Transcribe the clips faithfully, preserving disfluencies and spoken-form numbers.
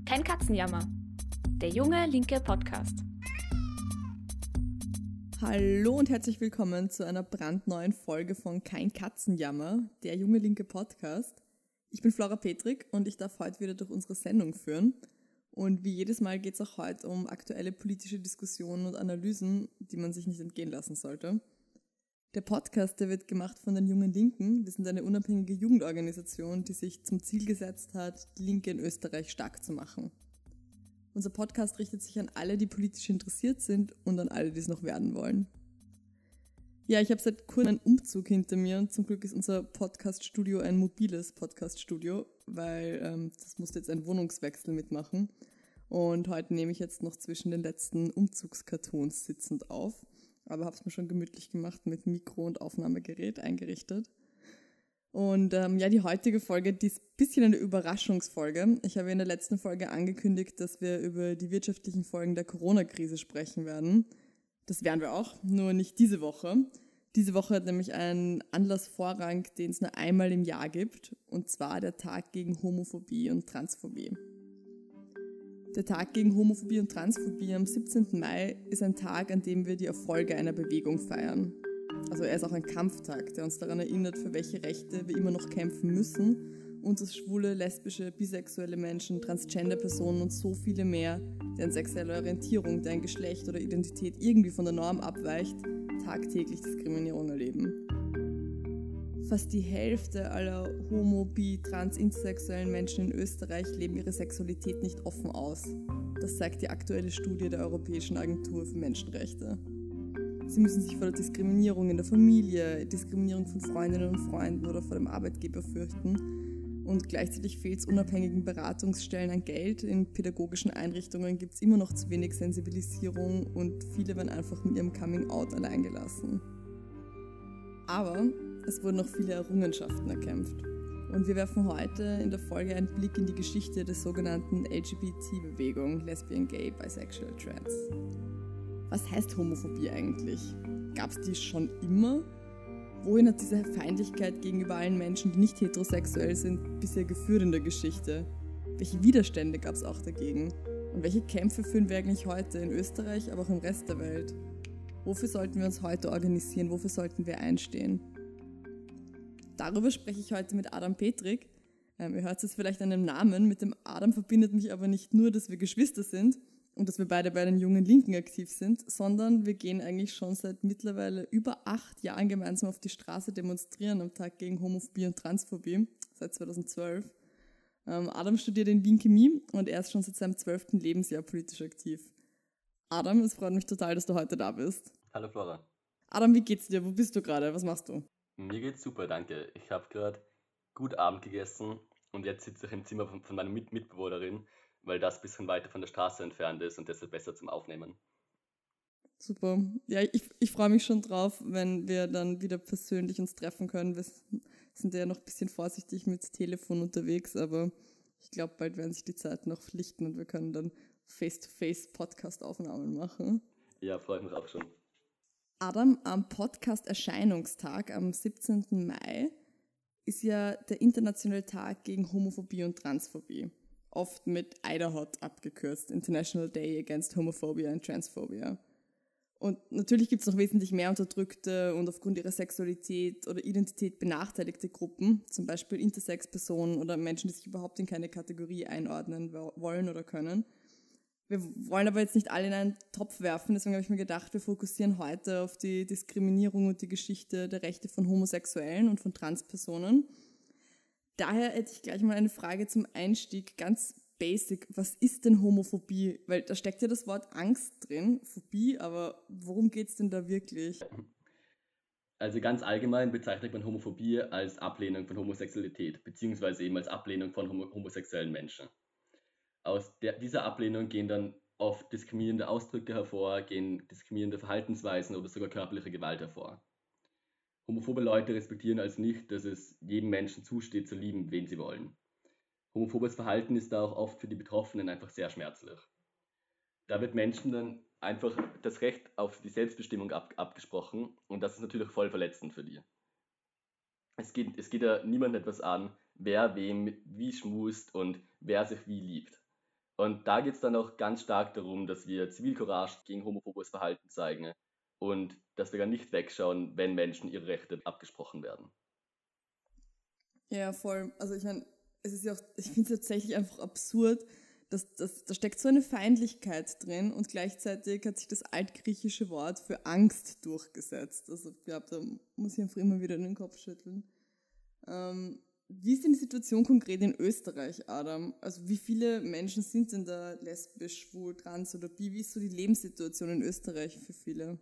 Kein Katzenjammer. Der junge linke Podcast. Hallo und herzlich willkommen zu einer brandneuen Folge von Kein Katzenjammer, der junge linke Podcast. Ich bin Flora Petrik und ich darf heute wieder durch unsere Sendung führen. Und wie jedes Mal geht es auch heute um aktuelle politische Diskussionen und Analysen, die man sich nicht entgehen lassen sollte. Der Podcast, der wird gemacht von den Jungen Linken. Wir sind eine unabhängige Jugendorganisation, die sich zum Ziel gesetzt hat, die Linke in Österreich stark zu machen. Unser Podcast richtet sich an alle, die politisch interessiert sind und an alle, die es noch werden wollen. Ja, ich habe seit kurzem einen Umzug hinter mir und zum Glück ist unser Podcast-Studio ein mobiles Podcast-Studio, weil ähm, das musste jetzt einen Wohnungswechsel mitmachen. Und heute nehme ich jetzt noch zwischen den letzten Umzugskartons sitzend auf. Aber habe es mir schon gemütlich gemacht mit Mikro und Aufnahmegerät eingerichtet. Und ähm, ja, die heutige Folge, die ist ein bisschen eine Überraschungsfolge. Ich habe in der letzten Folge angekündigt, dass wir über die wirtschaftlichen Folgen der Corona-Krise sprechen werden. Das werden wir auch, nur nicht diese Woche. Diese Woche hat nämlich einen Anlass Vorrang, den es nur einmal im Jahr gibt, und zwar der Tag gegen Homophobie und Transphobie. Der Tag gegen Homophobie und Transphobie am siebzehnten Mai ist ein Tag, an dem wir die Erfolge einer Bewegung feiern. Also er ist auch ein Kampftag, der uns daran erinnert, für welche Rechte wir immer noch kämpfen müssen und dass schwule, lesbische, bisexuelle Menschen, Transgender-Personen und so viele mehr, deren sexuelle Orientierung, deren Geschlecht oder Identität irgendwie von der Norm abweicht, tagtäglich Diskriminierung erleben. Fast die Hälfte aller homo-, bi-, trans-, intersexuellen Menschen in Österreich leben ihre Sexualität nicht offen aus. Das zeigt die aktuelle Studie der Europäischen Agentur für Menschenrechte. Sie müssen sich vor der Diskriminierung in der Familie, Diskriminierung von Freundinnen und Freunden oder vor dem Arbeitgeber fürchten. Und gleichzeitig fehlt es unabhängigen Beratungsstellen an Geld. In pädagogischen Einrichtungen gibt es immer noch zu wenig Sensibilisierung und viele werden einfach mit ihrem Coming-out allein gelassen. Aber es wurden noch viele Errungenschaften erkämpft. Und wir werfen heute in der Folge einen Blick in die Geschichte der sogenannten L G B T-Bewegung, Lesbian, Gay, Bisexual, Trans. Was heißt Homophobie eigentlich? Gab es die schon immer? Wohin hat diese Feindlichkeit gegenüber allen Menschen, die nicht heterosexuell sind, bisher geführt in der Geschichte? Welche Widerstände gab es auch dagegen? Und welche Kämpfe führen wir eigentlich heute in Österreich, aber auch im Rest der Welt? Wofür sollten wir uns heute organisieren? Wofür sollten wir einstehen? Darüber spreche ich heute mit Adam Petrik. Ähm, ihr hört es jetzt vielleicht an dem Namen. Mit dem Adam verbindet mich aber nicht nur, dass wir Geschwister sind und dass wir beide bei den Jungen Linken aktiv sind, sondern wir gehen eigentlich schon seit mittlerweile über acht Jahren gemeinsam auf die Straße demonstrieren am Tag gegen Homophobie und Transphobie, seit zweitausendzwölf. Ähm, Adam studiert in Wien Chemie und er ist schon seit seinem zwölften Lebensjahr politisch aktiv. Adam, es freut mich total, dass du heute da bist. Hallo Flora. Adam, wie geht's dir? Wo bist du gerade? Was machst du? Mir geht's super, danke. Ich habe gerade gut Abend gegessen und jetzt sitze ich im Zimmer von, von meiner Mit- Mitbewohnerin, weil das ein bisschen weiter von der Straße entfernt ist und deshalb besser zum Aufnehmen. Super. Ja, ich, ich freue mich schon drauf, wenn wir dann wieder persönlich uns treffen können. Wir sind ja noch ein bisschen vorsichtig mit Telefon unterwegs, aber ich glaube, bald werden sich die Zeiten noch lichten und wir können dann Face-to-Face Podcast-Aufnahmen machen. Ja, freue mich auch schon. Adam, am Podcast-Erscheinungstag am siebzehnten Mai ist ja der internationale Tag gegen Homophobie und Transphobie, oft mit I D A H O T abgekürzt, International Day Against Homophobia and Transphobia. Und natürlich gibt es noch wesentlich mehr unterdrückte und aufgrund ihrer Sexualität oder Identität benachteiligte Gruppen, zum Beispiel Intersex-Personen oder Menschen, die sich überhaupt in keine Kategorie einordnen wollen oder können. Wir wollen aber jetzt nicht alle in einen Topf werfen, deswegen habe ich mir gedacht, wir fokussieren heute auf die Diskriminierung und die Geschichte der Rechte von Homosexuellen und von Transpersonen. Daher hätte ich gleich mal eine Frage zum Einstieg, ganz basic. Was ist denn Homophobie? Weil da steckt ja das Wort Angst drin, Phobie, aber worum geht's denn da wirklich? Also ganz allgemein bezeichnet man Homophobie als Ablehnung von Homosexualität, beziehungsweise eben als Ablehnung von homo- homosexuellen Menschen. Aus der, dieser Ablehnung gehen dann oft diskriminierende Ausdrücke hervor, gehen diskriminierende Verhaltensweisen oder sogar körperliche Gewalt hervor. Homophobe Leute respektieren also nicht, dass es jedem Menschen zusteht, zu lieben, wen sie wollen. Homophobes Verhalten ist da auch oft für die Betroffenen einfach sehr schmerzlich. Da wird Menschen dann einfach das Recht auf die Selbstbestimmung ab, abgesprochen und das ist natürlich voll verletzend für die. Es geht, es geht ja niemandem etwas an, wer wem wie schmust und wer sich wie liebt. Und da geht es dann auch ganz stark darum, dass wir Zivilcourage gegen homophobes Verhalten zeigen und dass wir dann nicht wegschauen, wenn Menschen ihre Rechte abgesprochen werden. Ja, voll. Also ich meine, es ist ja auch, ich finde es tatsächlich einfach absurd, dass, dass da steckt so eine Feindlichkeit drin und gleichzeitig hat sich das altgriechische Wort für Angst durchgesetzt. Also ich glaube, da muss ich einfach immer wieder den Kopf schütteln. Ähm, wie ist denn die Situation konkret in Österreich, Adam? Also wie viele Menschen sind denn da lesbisch, schwul, trans oder bi? Wie ist so die Lebenssituation in Österreich für viele?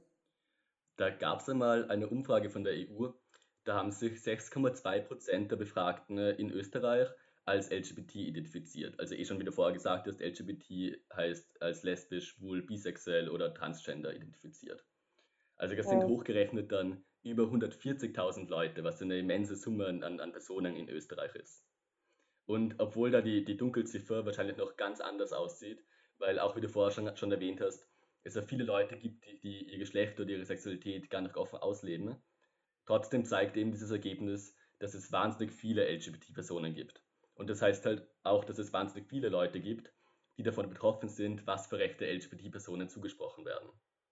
Da gab es einmal eine Umfrage von der E U, da haben sich sechs Komma zwei Prozent der Befragten in Österreich als L G B T identifiziert. Also eh schon wie du vorher gesagt hast, L G B T heißt als lesbisch, schwul, bisexuell oder transgender identifiziert. Also das sind hochgerechnet dann über hundertvierzigtausend Leute, was eine immense Summe an, an Personen in Österreich ist. Und obwohl da die, die Dunkelziffer wahrscheinlich noch ganz anders aussieht, weil auch wie du vorher schon, schon erwähnt hast, es ja viele Leute gibt, die, die ihr Geschlecht oder ihre Sexualität gar nicht offen ausleben. Trotzdem zeigt eben dieses Ergebnis, dass es wahnsinnig viele L G B T-Personen gibt. Und das heißt halt auch, dass es wahnsinnig viele Leute gibt, die davon betroffen sind, was für Rechte L G B T-Personen zugesprochen werden.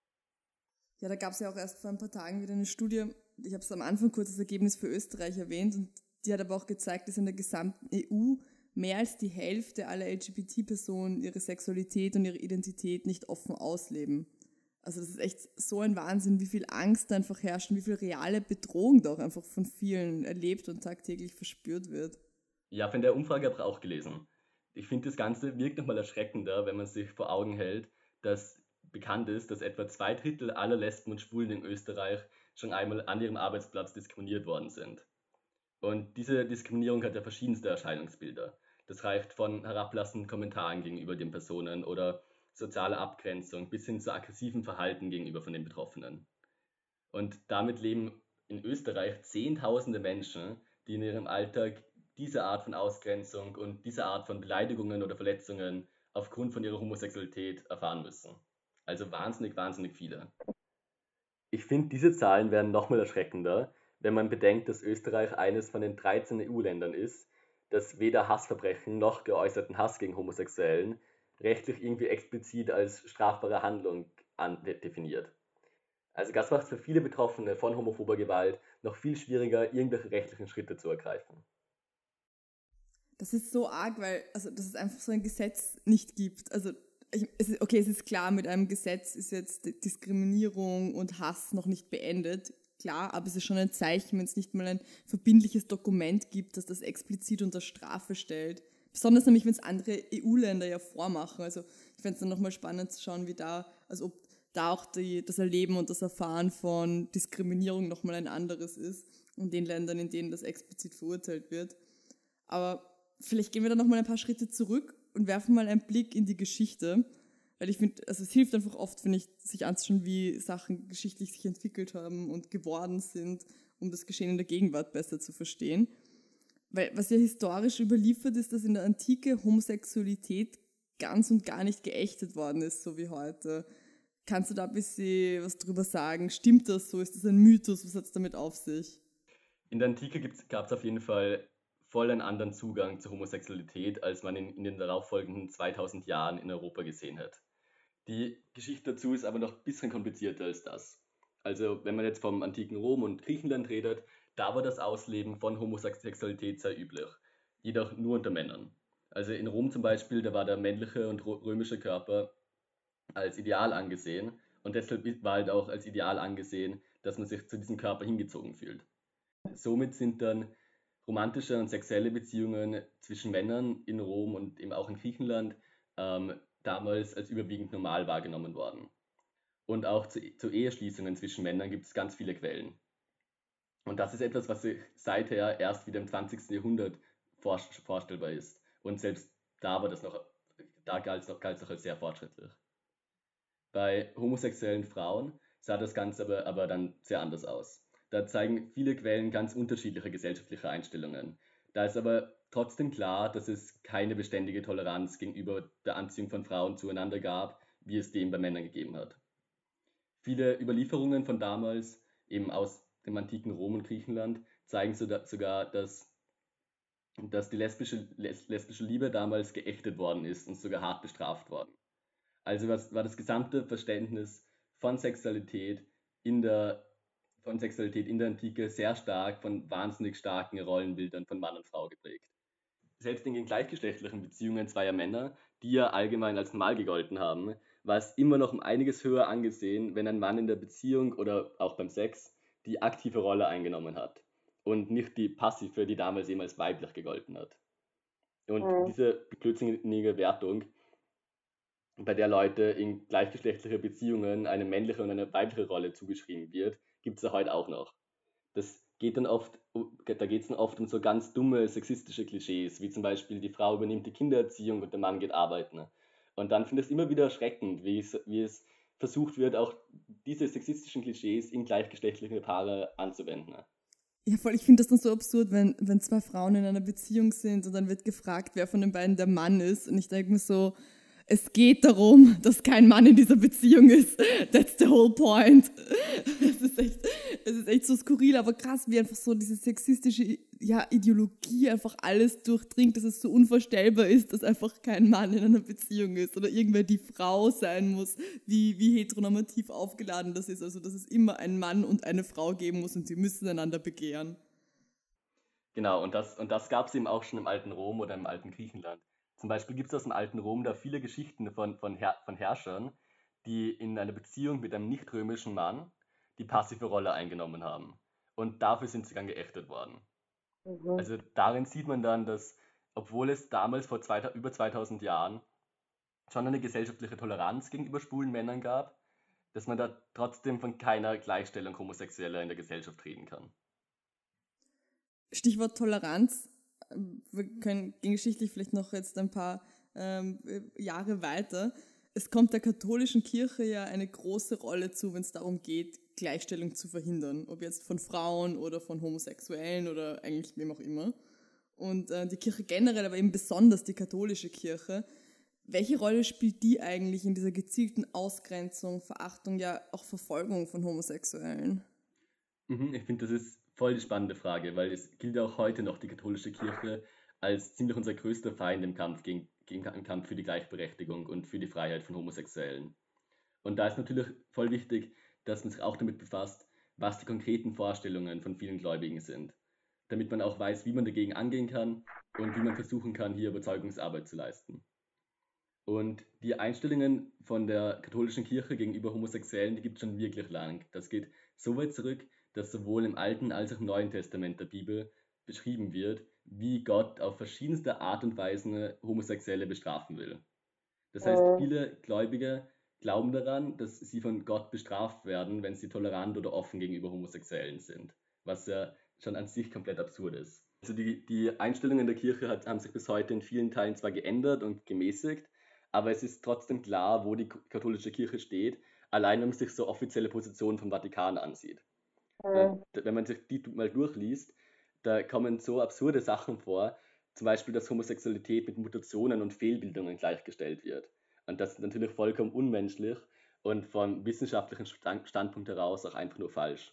Ja, da gab es ja auch erst vor ein paar Tagen wieder eine Studie, ich habe es am Anfang kurz das Ergebnis für Österreich erwähnt, und die hat aber auch gezeigt, dass in der gesamten E U mehr als die Hälfte aller L G B T-Personen ihre Sexualität und ihre Identität nicht offen ausleben. Also das ist echt so ein Wahnsinn, wie viel Angst da einfach herrscht und wie viel reale Bedrohung da auch einfach von vielen erlebt und tagtäglich verspürt wird. Ja, von der Umfrage habe ich auch gelesen. Ich finde, das Ganze wirkt nochmal erschreckender, wenn man sich vor Augen hält, dass bekannt ist, dass etwa zwei Drittel aller Lesben und Schwulen in Österreich schon einmal an ihrem Arbeitsplatz diskriminiert worden sind. Und diese Diskriminierung hat ja verschiedenste Erscheinungsbilder. Das reicht von herablassenden Kommentaren gegenüber den Personen oder sozialer Abgrenzung bis hin zu aggressivem Verhalten gegenüber von den Betroffenen. Und damit leben in Österreich Zehntausende Menschen, die in ihrem Alltag diese Art von Ausgrenzung und diese Art von Beleidigungen oder Verletzungen aufgrund von ihrer Homosexualität erfahren müssen. Also wahnsinnig, wahnsinnig viele. Ich finde, diese Zahlen werden nochmal erschreckender, wenn man bedenkt, dass Österreich eines von den dreizehn E U-Ländern ist, das weder Hassverbrechen noch geäußerten Hass gegen Homosexuellen rechtlich irgendwie explizit als strafbare Handlung an definiert. Also das macht es für viele Betroffene von homophober Gewalt noch viel schwieriger, irgendwelche rechtlichen Schritte zu ergreifen. Das ist so arg, weil, also, dass es einfach so ein Gesetz nicht gibt. Also, ich, es ist, okay, es ist klar, mit einem Gesetz ist jetzt Diskriminierung und Hass noch nicht beendet. Klar, aber es ist schon ein Zeichen, wenn es nicht mal ein verbindliches Dokument gibt, das das explizit unter Strafe stellt. Besonders nämlich, wenn es andere E U-Länder ja vormachen. Also, ich fände es dann nochmal spannend zu schauen, wie da, also ob da auch die, das Erleben und das Erfahren von Diskriminierung nochmal ein anderes ist. In den Ländern, in denen das explizit verurteilt wird. Aber vielleicht gehen wir da nochmal ein paar Schritte zurück und werfen mal einen Blick in die Geschichte. Weil ich finde, also es hilft einfach oft, finde ich, sich anzuschauen, wie Sachen geschichtlich sich entwickelt haben und geworden sind, um das Geschehen in der Gegenwart besser zu verstehen. Weil was ja historisch überliefert ist, dass in der Antike Homosexualität ganz und gar nicht geächtet worden ist, so wie heute. Kannst du da ein bisschen was drüber sagen? Stimmt das so? Ist das ein Mythos? Was hat es damit auf sich? In der Antike gab es auf jeden Fall voll einen anderen Zugang zur Homosexualität, als man in, in den darauffolgenden zweitausend Jahren in Europa gesehen hat. Die Geschichte dazu ist aber noch ein bisschen komplizierter als das. Also wenn man jetzt vom antiken Rom und Griechenland redet, da war das Ausleben von Homosexualität sehr üblich, jedoch nur unter Männern. Also in Rom zum Beispiel, da war der männliche und römische Körper als ideal angesehen und deshalb war halt auch als ideal angesehen, dass man sich zu diesem Körper hingezogen fühlt. Somit sind dann romantische und sexuelle Beziehungen zwischen Männern in Rom und eben auch in Griechenland ähm, damals als überwiegend normal wahrgenommen worden. Und auch zu, zu Eheschließungen zwischen Männern gibt es ganz viele Quellen. Und das ist etwas, was sich seither erst wieder im zwanzigsten Jahrhundert vor, vorstellbar ist. Und selbst da war das noch, da galt es noch, galt es noch als sehr fortschrittlich. Bei homosexuellen Frauen sah das Ganze aber, aber dann sehr anders aus. Da zeigen viele Quellen ganz unterschiedliche gesellschaftliche Einstellungen. Da ist aber trotzdem klar, dass es keine beständige Toleranz gegenüber der Anziehung von Frauen zueinander gab, wie es dem bei Männern gegeben hat. Viele Überlieferungen von damals, eben aus dem antiken Rom und Griechenland, zeigen sogar, dass dass die lesbische, les, lesbische Liebe damals geächtet worden ist und sogar hart bestraft worden. Also was war das gesamte Verständnis von Sexualität in der, von Sexualität in der Antike sehr stark von wahnsinnig starken Rollenbildern von Mann und Frau geprägt. Selbst in den gleichgeschlechtlichen Beziehungen zweier Männer, die ja allgemein als normal gegolten haben, war es immer noch um einiges höher angesehen, wenn ein Mann in der Beziehung oder auch beim Sex die aktive Rolle eingenommen hat und nicht die passive, die damals eben als weiblich gegolten hat. Und Mhm. diese blödsinnige Wertung, bei der Leute in gleichgeschlechtliche Beziehungen eine männliche und eine weibliche Rolle zugeschrieben wird, gibt es ja heute auch noch. Das geht dann oft, da geht es dann oft um so ganz dumme sexistische Klischees, wie zum Beispiel die Frau übernimmt die Kindererziehung und der Mann geht arbeiten. Und dann finde ich es immer wieder erschreckend, wie es, wie es versucht wird, auch diese sexistischen Klischees in gleichgeschlechtliche Paare anzuwenden. Ja, voll, ich finde das dann so absurd, wenn, wenn zwei Frauen in einer Beziehung sind und dann wird gefragt, wer von den beiden der Mann ist. Und ich denke mir so, es geht darum, dass kein Mann in dieser Beziehung ist. That's the whole point. Es ist echt, es ist echt so skurril, aber krass, wie einfach so diese sexistische ja, Ideologie einfach alles durchdringt, dass es so unvorstellbar ist, dass einfach kein Mann in einer Beziehung ist oder irgendwer die Frau sein muss, wie, wie heteronormativ aufgeladen das ist. Also, dass es immer einen Mann und eine Frau geben muss und sie müssen einander begehren. Genau, und das, und das gab es eben auch schon im alten Rom oder im alten Griechenland. Zum Beispiel gibt es aus dem alten Rom da viele Geschichten von, von, Herr, von Herrschern, die in einer Beziehung mit einem nicht-römischen Mann die passive Rolle eingenommen haben. Und dafür sind sie dann geächtet worden. Mhm. Also darin sieht man dann, dass, obwohl es damals vor zwei, über zweitausend Jahren schon eine gesellschaftliche Toleranz gegenüber schwulen Männern gab, dass man da trotzdem von keiner Gleichstellung Homosexueller in der Gesellschaft reden kann. Stichwort Toleranz. Wir können gehen geschichtlich vielleicht noch jetzt ein paar ähm, Jahre weiter. Es kommt der katholischen Kirche ja eine große Rolle zu, wenn es darum geht, Gleichstellung zu verhindern. Ob jetzt von Frauen oder von Homosexuellen oder eigentlich wem auch immer. Und äh, die Kirche generell, aber eben besonders die katholische Kirche. Welche Rolle spielt die eigentlich in dieser gezielten Ausgrenzung, Verachtung, ja auch Verfolgung von Homosexuellen? Mhm, ich finde, das ist voll die spannende Frage, weil es gilt ja auch heute noch die katholische Kirche als ziemlich unser größter Feind im Kampf, gegen, gegen, im Kampf für die Gleichberechtigung und für die Freiheit von Homosexuellen. Und da ist natürlich voll wichtig, dass man sich auch damit befasst, was die konkreten Vorstellungen von vielen Gläubigen sind, damit man auch weiß, wie man dagegen angehen kann und wie man versuchen kann, hier Überzeugungsarbeit zu leisten. Und die Einstellungen von der katholischen Kirche gegenüber Homosexuellen, die gibt es schon wirklich lang. Das geht so weit zurück, dass sowohl im Alten als auch im Neuen Testament der Bibel beschrieben wird, wie Gott auf verschiedenste Art und Weisen Homosexuelle bestrafen will. Das heißt, Mhm. viele Gläubige glauben daran, dass sie von Gott bestraft werden, wenn sie tolerant oder offen gegenüber Homosexuellen sind, was ja schon an sich komplett absurd ist. Also die, die Einstellungen der Kirche hat, haben sich bis heute in vielen Teilen zwar geändert und gemäßigt, aber es ist trotzdem klar, wo die katholische Kirche steht, allein wenn man sich so offizielle Positionen vom Vatikan ansieht. Äh, Mhm. Wenn man sich die mal durchliest, da kommen so absurde Sachen vor, zum Beispiel, dass Homosexualität mit Mutationen und Fehlbildungen gleichgestellt wird. Und das ist natürlich vollkommen unmenschlich und vom wissenschaftlichen Stand Standpunkt heraus auch einfach nur falsch.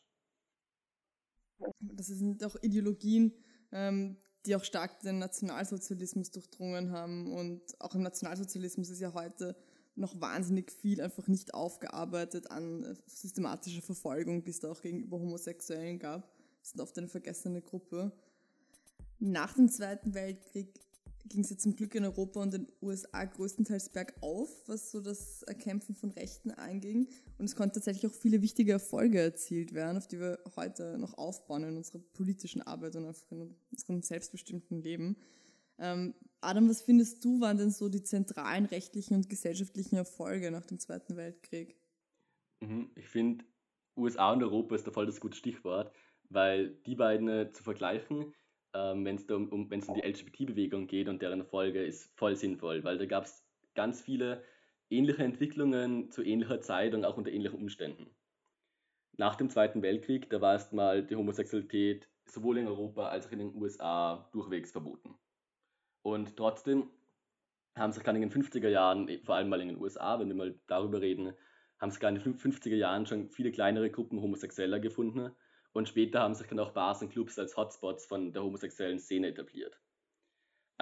Das sind auch Ideologien, ähm, die auch stark den Nationalsozialismus durchdrungen haben. Und auch im Nationalsozialismus ist ja heute noch wahnsinnig viel einfach nicht aufgearbeitet an systematischer Verfolgung, die es da auch gegenüber Homosexuellen gab. Das sind oft eine vergessene Gruppe. Nach dem Zweiten Weltkrieg ging es ja zum Glück in Europa und den U S A größtenteils bergauf, was so das Erkämpfen von Rechten anging. Und es konnten tatsächlich auch viele wichtige Erfolge erzielt werden, auf die wir heute noch aufbauen in unserer politischen Arbeit und einfach in unserem selbstbestimmten Leben. Ähm, Adam, was findest du, waren denn so die zentralen rechtlichen und gesellschaftlichen Erfolge nach dem Zweiten Weltkrieg? Mhm. Ich finde, U S A und Europa ist da voll das gute Stichwort, weil die beiden äh, zu vergleichen, ähm, wenn es um, um, wenn's um die L G B T-Bewegung geht und deren Erfolge, ist voll sinnvoll, weil da gab es ganz viele ähnliche Entwicklungen zu ähnlicher Zeit und auch unter ähnlichen Umständen. Nach dem Zweiten Weltkrieg, da war erstmal die Homosexualität sowohl in Europa als auch in den U S A durchwegs verboten. Und trotzdem haben sich gerade in den fünfziger Jahren, eh, vor allem mal in den U S A, wenn wir mal darüber reden, haben sich gerade in den fünfziger Jahren schon viele kleinere Gruppen Homosexueller gefunden und später haben sich dann auch Bars und Clubs als Hotspots von der homosexuellen Szene etabliert.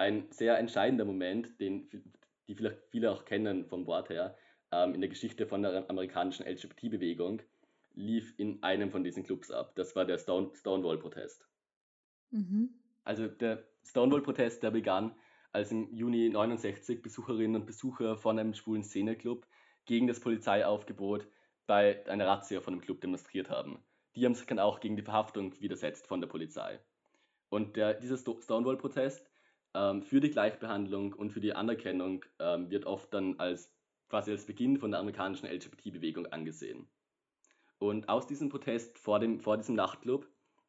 ein sehr entscheidender Moment, den die vielleicht viele auch kennen vom Wort her, ähm, in der Geschichte von der amerikanischen L G B T-Bewegung, lief in einem von diesen Clubs ab. Das war der Stone, Stonewall-Protest. Mhm. Also der Stonewall-Protest, der begann, als im Juni neunundsechzig Besucherinnen und Besucher von einem schwulen Szeneclub gegen das Polizeiaufgebot bei einer Razzia von dem Club demonstriert haben. Die haben sich dann auch gegen die Verhaftung widersetzt von der Polizei. Und der, dieser Stonewall-Protest ähm, für die Gleichbehandlung und für die Anerkennung ähm, wird oft dann als quasi als Beginn von der amerikanischen L G B T-Bewegung angesehen. Und aus diesem Protest vor, dem, vor diesem Nachtclub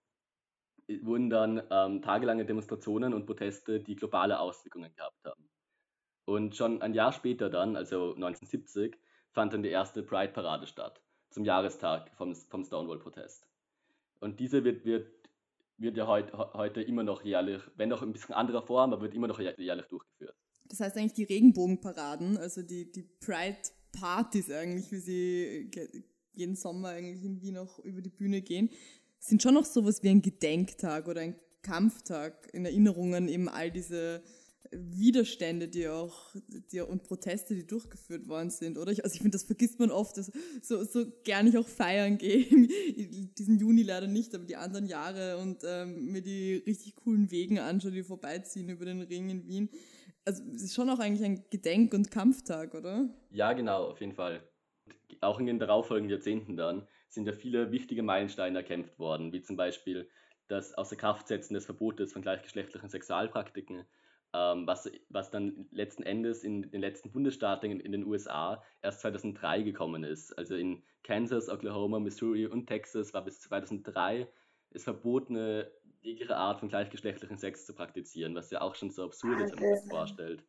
wurden dann ähm, tagelange Demonstrationen und Proteste, die globale Auswirkungen gehabt haben. Und schon ein Jahr später dann, also neunzehnhundertsiebzig, fand dann die erste Pride-Parade statt, zum Jahrestag vom, vom Stonewall-Protest. Und diese wird, wird, wird ja heut, heute immer noch jährlich, wenn auch ein bisschen anderer Form, aber wird immer noch jährlich durchgeführt. Das heißt eigentlich die Regenbogenparaden, also die, die Pride-Partys eigentlich, wie sie jeden Sommer eigentlich in Wien auch über die Bühne gehen, sind schon noch sowas wie ein Gedenktag oder ein Kampftag in Erinnerungen eben all diese Widerstände, die auch die, und Proteste, die durchgeführt worden sind, oder? Ich, also ich finde, das vergisst man oft, dass so, so gerne ich auch feiern gehe, diesen Juni leider nicht, aber die anderen Jahre und ähm, mir die richtig coolen Wegen anschaue, die vorbeiziehen über den Ring in Wien. Also es ist schon auch eigentlich ein Gedenk- und Kampftag, oder? Ja, genau, auf jeden Fall. Auch in den darauffolgenden Jahrzehnten dann sind ja viele wichtige Meilensteine erkämpft worden, wie zum Beispiel das Außerkraftsetzen des Verbotes von gleichgeschlechtlichen Sexualpraktiken, ähm, was, was dann letzten Endes in den letzten Bundesstaaten in, in den U S A erst zweitausenddrei gekommen ist. Also in Kansas, Oklahoma, Missouri und Texas war bis zweitausenddrei es verboten, jegliche Art von gleichgeschlechtlichen Sex zu praktizieren, was ja auch schon so absurd ist, wenn man sich das vorstellt.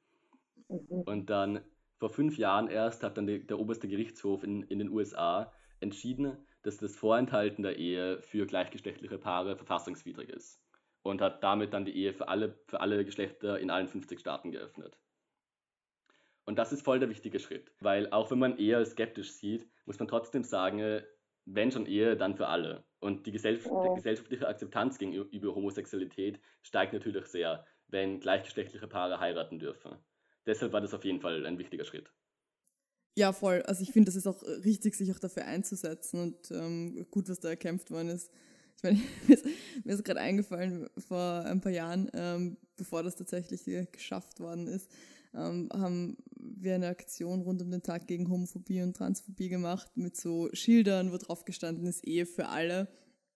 Und dann vor fünf Jahren erst hat dann die, der oberste Gerichtshof in, in den U S A entschieden, dass das Vorenthalten der Ehe für gleichgeschlechtliche Paare verfassungswidrig ist und hat damit dann die Ehe für alle, für alle Geschlechter in allen fünfzig Staaten geöffnet. Und das ist voll der wichtige Schritt, weil auch wenn man Ehe als skeptisch sieht, muss man trotzdem sagen, wenn schon Ehe, dann für alle. Und die gesellschaftliche Akzeptanz gegenüber Homosexualität steigt natürlich sehr, wenn gleichgeschlechtliche Paare heiraten dürfen. Deshalb war das auf jeden Fall ein wichtiger Schritt. Ja, voll. Also ich finde, das ist auch richtig, sich auch dafür einzusetzen und ähm, gut, was da erkämpft worden ist. Ich meine, mir ist, mir ist gerade eingefallen, vor ein paar Jahren, ähm, bevor das tatsächlich geschafft worden ist, ähm, haben wir eine Aktion rund um den Tag gegen Homophobie und Transphobie gemacht mit so Schildern, wo drauf gestanden ist, Ehe für alle.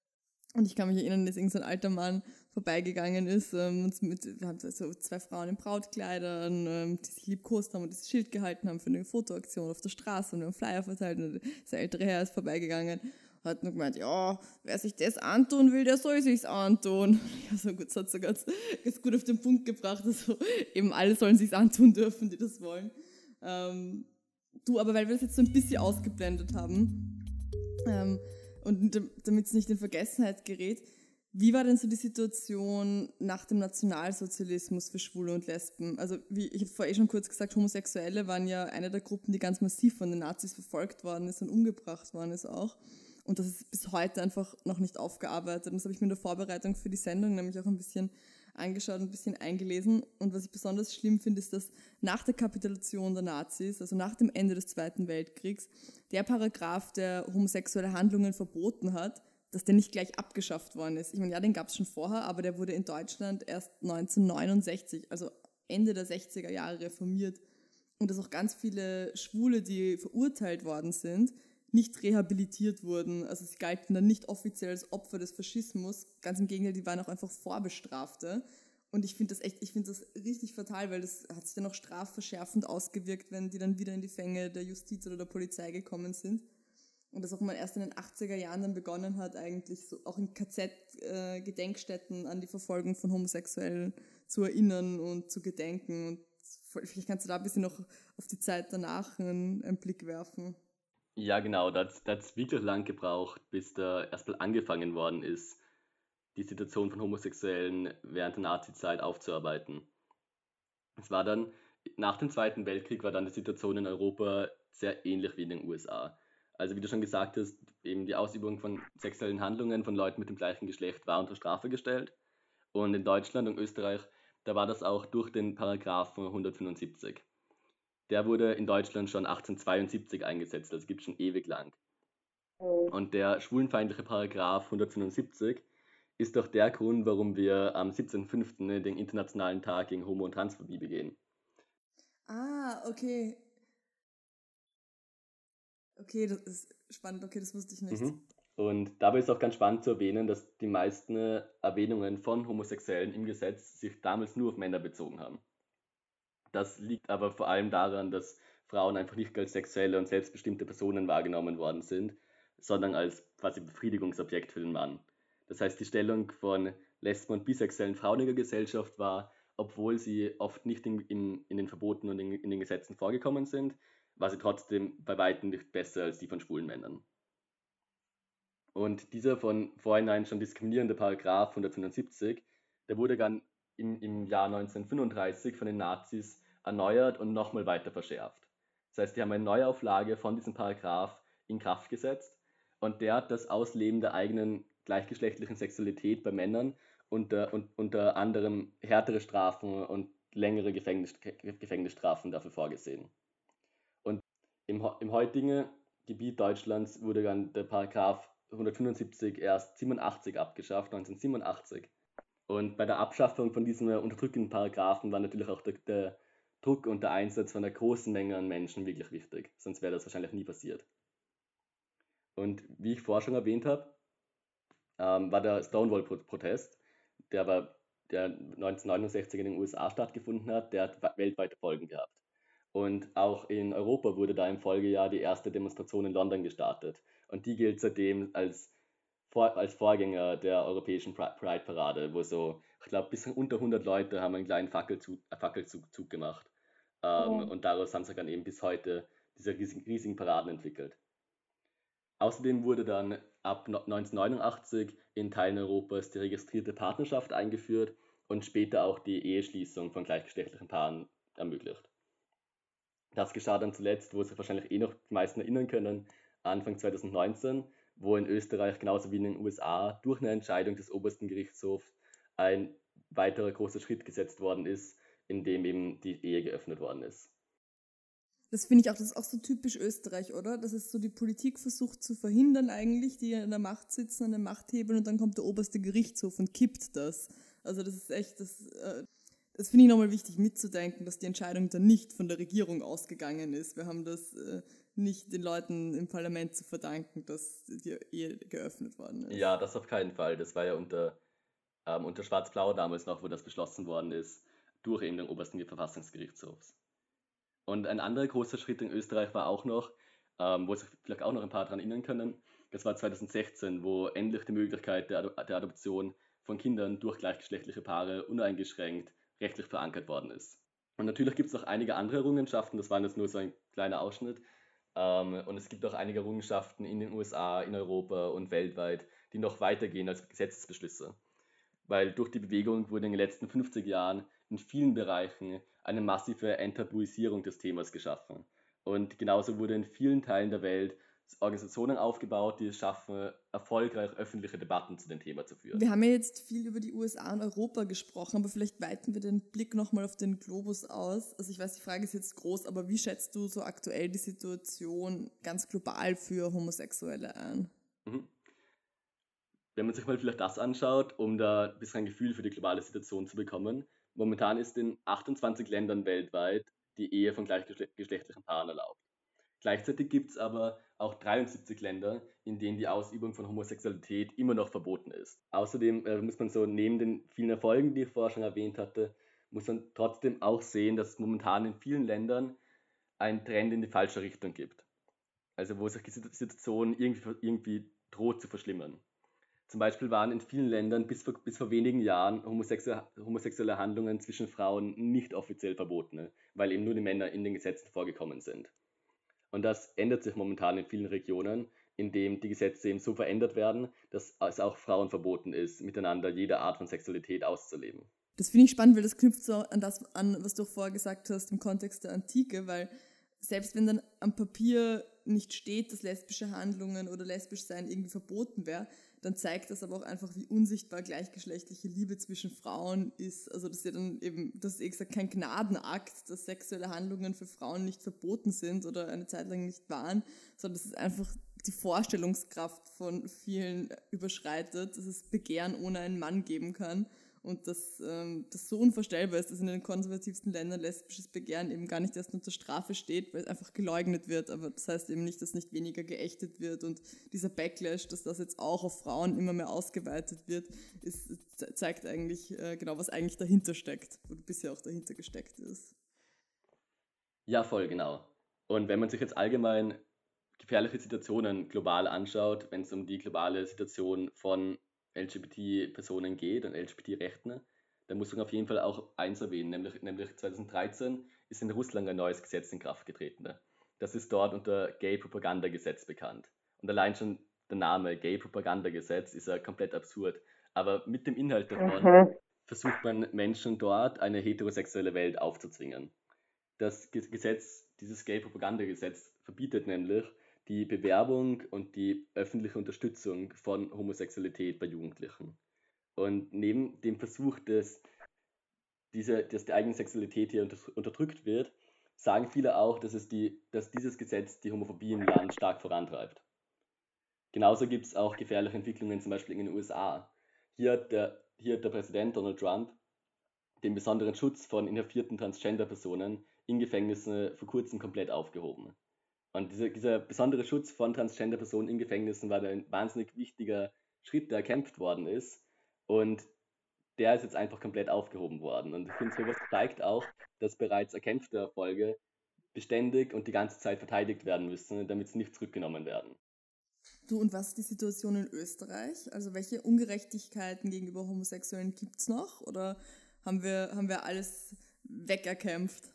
Und ich kann mich erinnern, dass irgendein so alter Mann vorbeigegangen ist, ähm, uns mit, wir haben so zwei Frauen in Brautkleidern, ähm, die sich liebkost haben und dieses Schild gehalten haben für eine Fotoaktion auf der Straße und wir haben Flyer verteilt und der ältere Herr ist vorbeigegangen und hat nur gemeint, ja, wer sich das antun will, der soll sich's antun. Ja, so gut, das hat so ganz, ganz gut auf den Punkt gebracht, also eben alle sollen sich's antun dürfen, die das wollen. Ähm, du, aber weil wir das jetzt so ein bisschen ausgeblendet haben, ähm, und damit es nicht in Vergessenheit gerät, wie war denn so die Situation nach dem Nationalsozialismus für Schwule und Lesben? Also wie ich habe vorher eh schon kurz gesagt, Homosexuelle waren ja eine der Gruppen, die ganz massiv von den Nazis verfolgt worden ist und umgebracht worden ist auch. Und das ist bis heute einfach noch nicht aufgearbeitet. Und das habe ich mir in der Vorbereitung für die Sendung nämlich auch ein bisschen angeschaut und ein bisschen eingelesen. Und was ich besonders schlimm finde, ist, dass nach der Kapitulation der Nazis, also nach dem Ende des Zweiten Weltkriegs, der Paragraph, der homosexuelle Handlungen verboten hat, dass der nicht gleich abgeschafft worden ist. Ich meine, ja, den gab es schon vorher, aber der wurde in Deutschland erst neunzehnhundertneunundsechzig, also Ende der sechziger Jahre reformiert. Und dass auch ganz viele Schwule, die verurteilt worden sind, nicht rehabilitiert wurden. Also sie galten dann nicht offiziell als Opfer des Faschismus. Ganz im Gegenteil, die waren auch einfach Vorbestrafte. Und ich finde das echt, ich finde das richtig fatal, weil das hat sich dann auch strafverschärfend ausgewirkt, wenn die dann wieder in die Fänge der Justiz oder der Polizei gekommen sind. Und das auch mal erst in den achtziger Jahren dann begonnen hat, eigentlich so auch in K Z-Gedenkstätten äh, an die Verfolgung von Homosexuellen zu erinnern und zu gedenken. Und vielleicht kannst du da ein bisschen noch auf die Zeit danach einen, einen Blick werfen. Ja, genau, da hat es wirklich lang gebraucht, bis da erstmal angefangen worden ist, die Situation von Homosexuellen während der Nazizeit aufzuarbeiten. Es war dann, nach dem Zweiten Weltkrieg war dann die Situation in Europa sehr ähnlich wie in den U S A. Also wie du schon gesagt hast, eben die Ausübung von sexuellen Handlungen von Leuten mit dem gleichen Geschlecht war unter Strafe gestellt. Und in Deutschland und Österreich, da war das auch durch den Paragraphen hundertfünfundsiebzig. Der wurde in Deutschland schon achtzehnhundertzweiundsiebzig eingesetzt, also gibt es schon ewig lang. Und der schwulenfeindliche Paragraph hundertfünfundsiebzig ist doch der Grund, warum wir am siebzehnten fünften den Internationalen Tag gegen Homo- und Transphobie begehen. Ah, okay. Okay, das ist spannend. Okay, das wusste ich nicht. Mhm. Und dabei ist auch ganz spannend zu erwähnen, dass die meisten Erwähnungen von Homosexuellen im Gesetz sich damals nur auf Männer bezogen haben. Das liegt aber vor allem daran, dass Frauen einfach nicht als sexuelle und selbstbestimmte Personen wahrgenommen worden sind, sondern als quasi Befriedigungsobjekt für den Mann. Das heißt, die Stellung von lesben- und bisexuellen Frauen in der Gesellschaft war, obwohl sie oft nicht in, in, in den Verboten und in, in den Gesetzen vorgekommen sind, war sie trotzdem bei weitem nicht besser als die von schwulen Männern. Und dieser von vorhinein schon diskriminierende Paragraph hundertfünfundsiebzig, der wurde dann im, im Jahr neunzehnhundertfünfunddreißig von den Nazis erneuert und nochmal weiter verschärft. Das heißt, die haben eine Neuauflage von diesem Paragraph in Kraft gesetzt und der hat das Ausleben der eigenen gleichgeschlechtlichen Sexualität bei Männern unter, un, unter anderem härtere Strafen und längere Gefängnis, Gefängnisstrafen dafür vorgesehen. Und im, im heutigen Gebiet Deutschlands wurde dann der Paragraph hundertfünfundsiebzig erst siebenundachtzig abgeschafft, neunzehnhundertsiebenundachtzig. Und bei der Abschaffung von diesen unterdrückenden Paragraphen war natürlich auch der, der Druck und der Einsatz von einer großen Menge an Menschen wirklich wichtig. Sonst wäre das wahrscheinlich nie passiert. Und wie ich vorher schon erwähnt habe, ähm, war der Stonewall-Protest, der, war, der neunzehnhundertneunundsechzig in den U S A stattgefunden hat, der hat weltweite Folgen gehabt. Und auch in Europa wurde da im Folgejahr die erste Demonstration in London gestartet. Und die gilt seitdem als, Vor als Vorgänger der europäischen Pride-Parade, wo so, ich glaube, bis unter hundert Leute haben einen kleinen Fackelzug, äh, Fackelzug Zug gemacht. Ähm, oh. Und daraus haben sich dann eben bis heute diese riesigen, riesigen Paraden entwickelt. Außerdem wurde dann ab neunzehnhundertneunundachtzig in Teilen Europas die registrierte Partnerschaft eingeführt und später auch die Eheschließung von gleichgeschlechtlichen Paaren ermöglicht. Das geschah dann zuletzt, wo sich wahrscheinlich eh noch die meisten erinnern können, Anfang zweitausendneunzehn, wo in Österreich genauso wie in den U S A durch eine Entscheidung des obersten Gerichtshofs ein weiterer großer Schritt gesetzt worden ist, in dem eben die Ehe geöffnet worden ist. Das finde ich auch, das ist auch so typisch Österreich, oder? Das ist so, die Politik versucht zu verhindern eigentlich, die an der Macht sitzen, an den Machthebeln, und dann kommt der oberste Gerichtshof und kippt das. Also das ist echt, das, äh, das finde ich nochmal wichtig mitzudenken, dass die Entscheidung dann nicht von der Regierung ausgegangen ist. Wir haben das äh, nicht den Leuten im Parlament zu verdanken, dass die Ehe geöffnet worden ist. Ja, das auf keinen Fall. Das war ja unter, ähm, unter Schwarz-Blau damals noch, wo das beschlossen worden ist, durch eben den obersten Verfassungsgerichtshofs. Und ein anderer großer Schritt in Österreich war auch noch, ähm, wo sich vielleicht auch noch ein paar daran erinnern können, das war zweitausendsechzehn, wo endlich die Möglichkeit der, Ad- der Adoption von Kindern durch gleichgeschlechtliche Paare uneingeschränkt rechtlich verankert worden ist. Und natürlich gibt es noch einige andere Errungenschaften, das war jetzt nur so ein kleiner Ausschnitt. Ähm, und es gibt auch einige Errungenschaften in den U S A, in Europa und weltweit, die noch weitergehen als Gesetzesbeschlüsse. Weil durch die Bewegung wurde in den letzten fünfzig Jahren in vielen Bereichen eine massive Enttabuisierung des Themas geschaffen. Und genauso wurde in vielen Teilen der Welt Organisationen aufgebaut, die es schaffen, erfolgreich öffentliche Debatten zu dem Thema zu führen. Wir haben ja jetzt viel über die U S A und Europa gesprochen, aber vielleicht weiten wir den Blick nochmal auf den Globus aus. Also ich weiß, die Frage ist jetzt groß, aber wie schätzt du so aktuell die Situation ganz global für Homosexuelle ein? Mhm. Wenn man sich mal vielleicht das anschaut, um da ein bisschen ein Gefühl für die globale Situation zu bekommen. Momentan ist in achtundzwanzig Ländern weltweit die Ehe von gleichgeschlechtlichen Paaren erlaubt. Gleichzeitig gibt es aber auch dreiundsiebzig Länder, in denen die Ausübung von Homosexualität immer noch verboten ist. Außerdem äh, muss man so neben den vielen Erfolgen, die ich vorher schon erwähnt hatte, muss man trotzdem auch sehen, dass es momentan in vielen Ländern einen Trend in die falsche Richtung gibt. Also wo sich die Situation irgendwie, irgendwie droht zu verschlimmern. Zum Beispiel waren in vielen Ländern bis vor, bis vor wenigen Jahren homosexuelle, homosexuelle Handlungen zwischen Frauen nicht offiziell verboten, weil eben nur die Männer in den Gesetzen vorgekommen sind. Und das ändert sich momentan in vielen Regionen, in denen die Gesetze eben so verändert werden, dass es auch Frauen verboten ist, miteinander jede Art von Sexualität auszuleben. Das finde ich spannend, weil das knüpft so an das an, was du vorher gesagt hast im Kontext der Antike, weil selbst wenn dann am Papier nicht steht, dass lesbische Handlungen oder lesbisch sein irgendwie verboten wäre, dann zeigt das aber auch einfach, wie unsichtbar gleichgeschlechtliche Liebe zwischen Frauen ist. Also das ist ja dann eben, das ist eh gesagt kein Gnadenakt, dass sexuelle Handlungen für Frauen nicht verboten sind oder eine Zeit lang nicht waren, sondern das ist einfach die Vorstellungskraft von vielen überschreitet, dass es Begehren ohne einen Mann geben kann. Und dass ähm, das so unvorstellbar ist, dass in den konservativsten Ländern lesbisches Begehren eben gar nicht erst unter Strafe steht, weil es einfach geleugnet wird. Aber das heißt eben nicht, dass nicht weniger geächtet wird. Und dieser Backlash, dass das jetzt auch auf Frauen immer mehr ausgeweitet wird, ist, zeigt eigentlich äh, genau, was eigentlich dahinter steckt, oder bisher auch dahinter gesteckt ist. Ja, voll, genau. Und wenn man sich jetzt allgemein gefährliche Situationen global anschaut, wenn es um die globale Situation von L G B T-Personen geht und L G B T-Rechten, dann muss man auf jeden Fall auch eins erwähnen, nämlich, nämlich zwanzig dreizehn ist in Russland ein neues Gesetz in Kraft getreten. Das ist dort unter Gay-Propaganda-Gesetz bekannt. Und allein schon der Name Gay-Propaganda-Gesetz ist ja komplett absurd. Aber mit dem Inhalt davon mhm. versucht man Menschen dort eine heterosexuelle Welt aufzuzwingen. Das Gesetz, dieses Gay-Propaganda-Gesetz verbietet nämlich die Bewerbung und die öffentliche Unterstützung von Homosexualität bei Jugendlichen. Und neben dem Versuch, dass, diese, dass die eigene Sexualität hier unter, unterdrückt wird, sagen viele auch, dass, es die, dass dieses Gesetz die Homophobie im Land stark vorantreibt. Genauso gibt es auch gefährliche Entwicklungen, zum Beispiel in den U S A. Hier hat der, hier hat der Präsident Donald Trump den besonderen Schutz von inhaftierten Transgender-Personen in Gefängnissen vor kurzem komplett aufgehoben. Und dieser, dieser besondere Schutz von Transgender-Personen in Gefängnissen war ein wahnsinnig wichtiger Schritt, der erkämpft worden ist. Und der ist jetzt einfach komplett aufgehoben worden. Und ich finde, sowas zeigt auch, dass bereits erkämpfte Erfolge beständig und die ganze Zeit verteidigt werden müssen, damit sie nicht zurückgenommen werden. Du, und was ist die Situation in Österreich? Also welche Ungerechtigkeiten gegenüber Homosexuellen gibt es noch? Oder haben wir, haben wir alles wegerkämpft?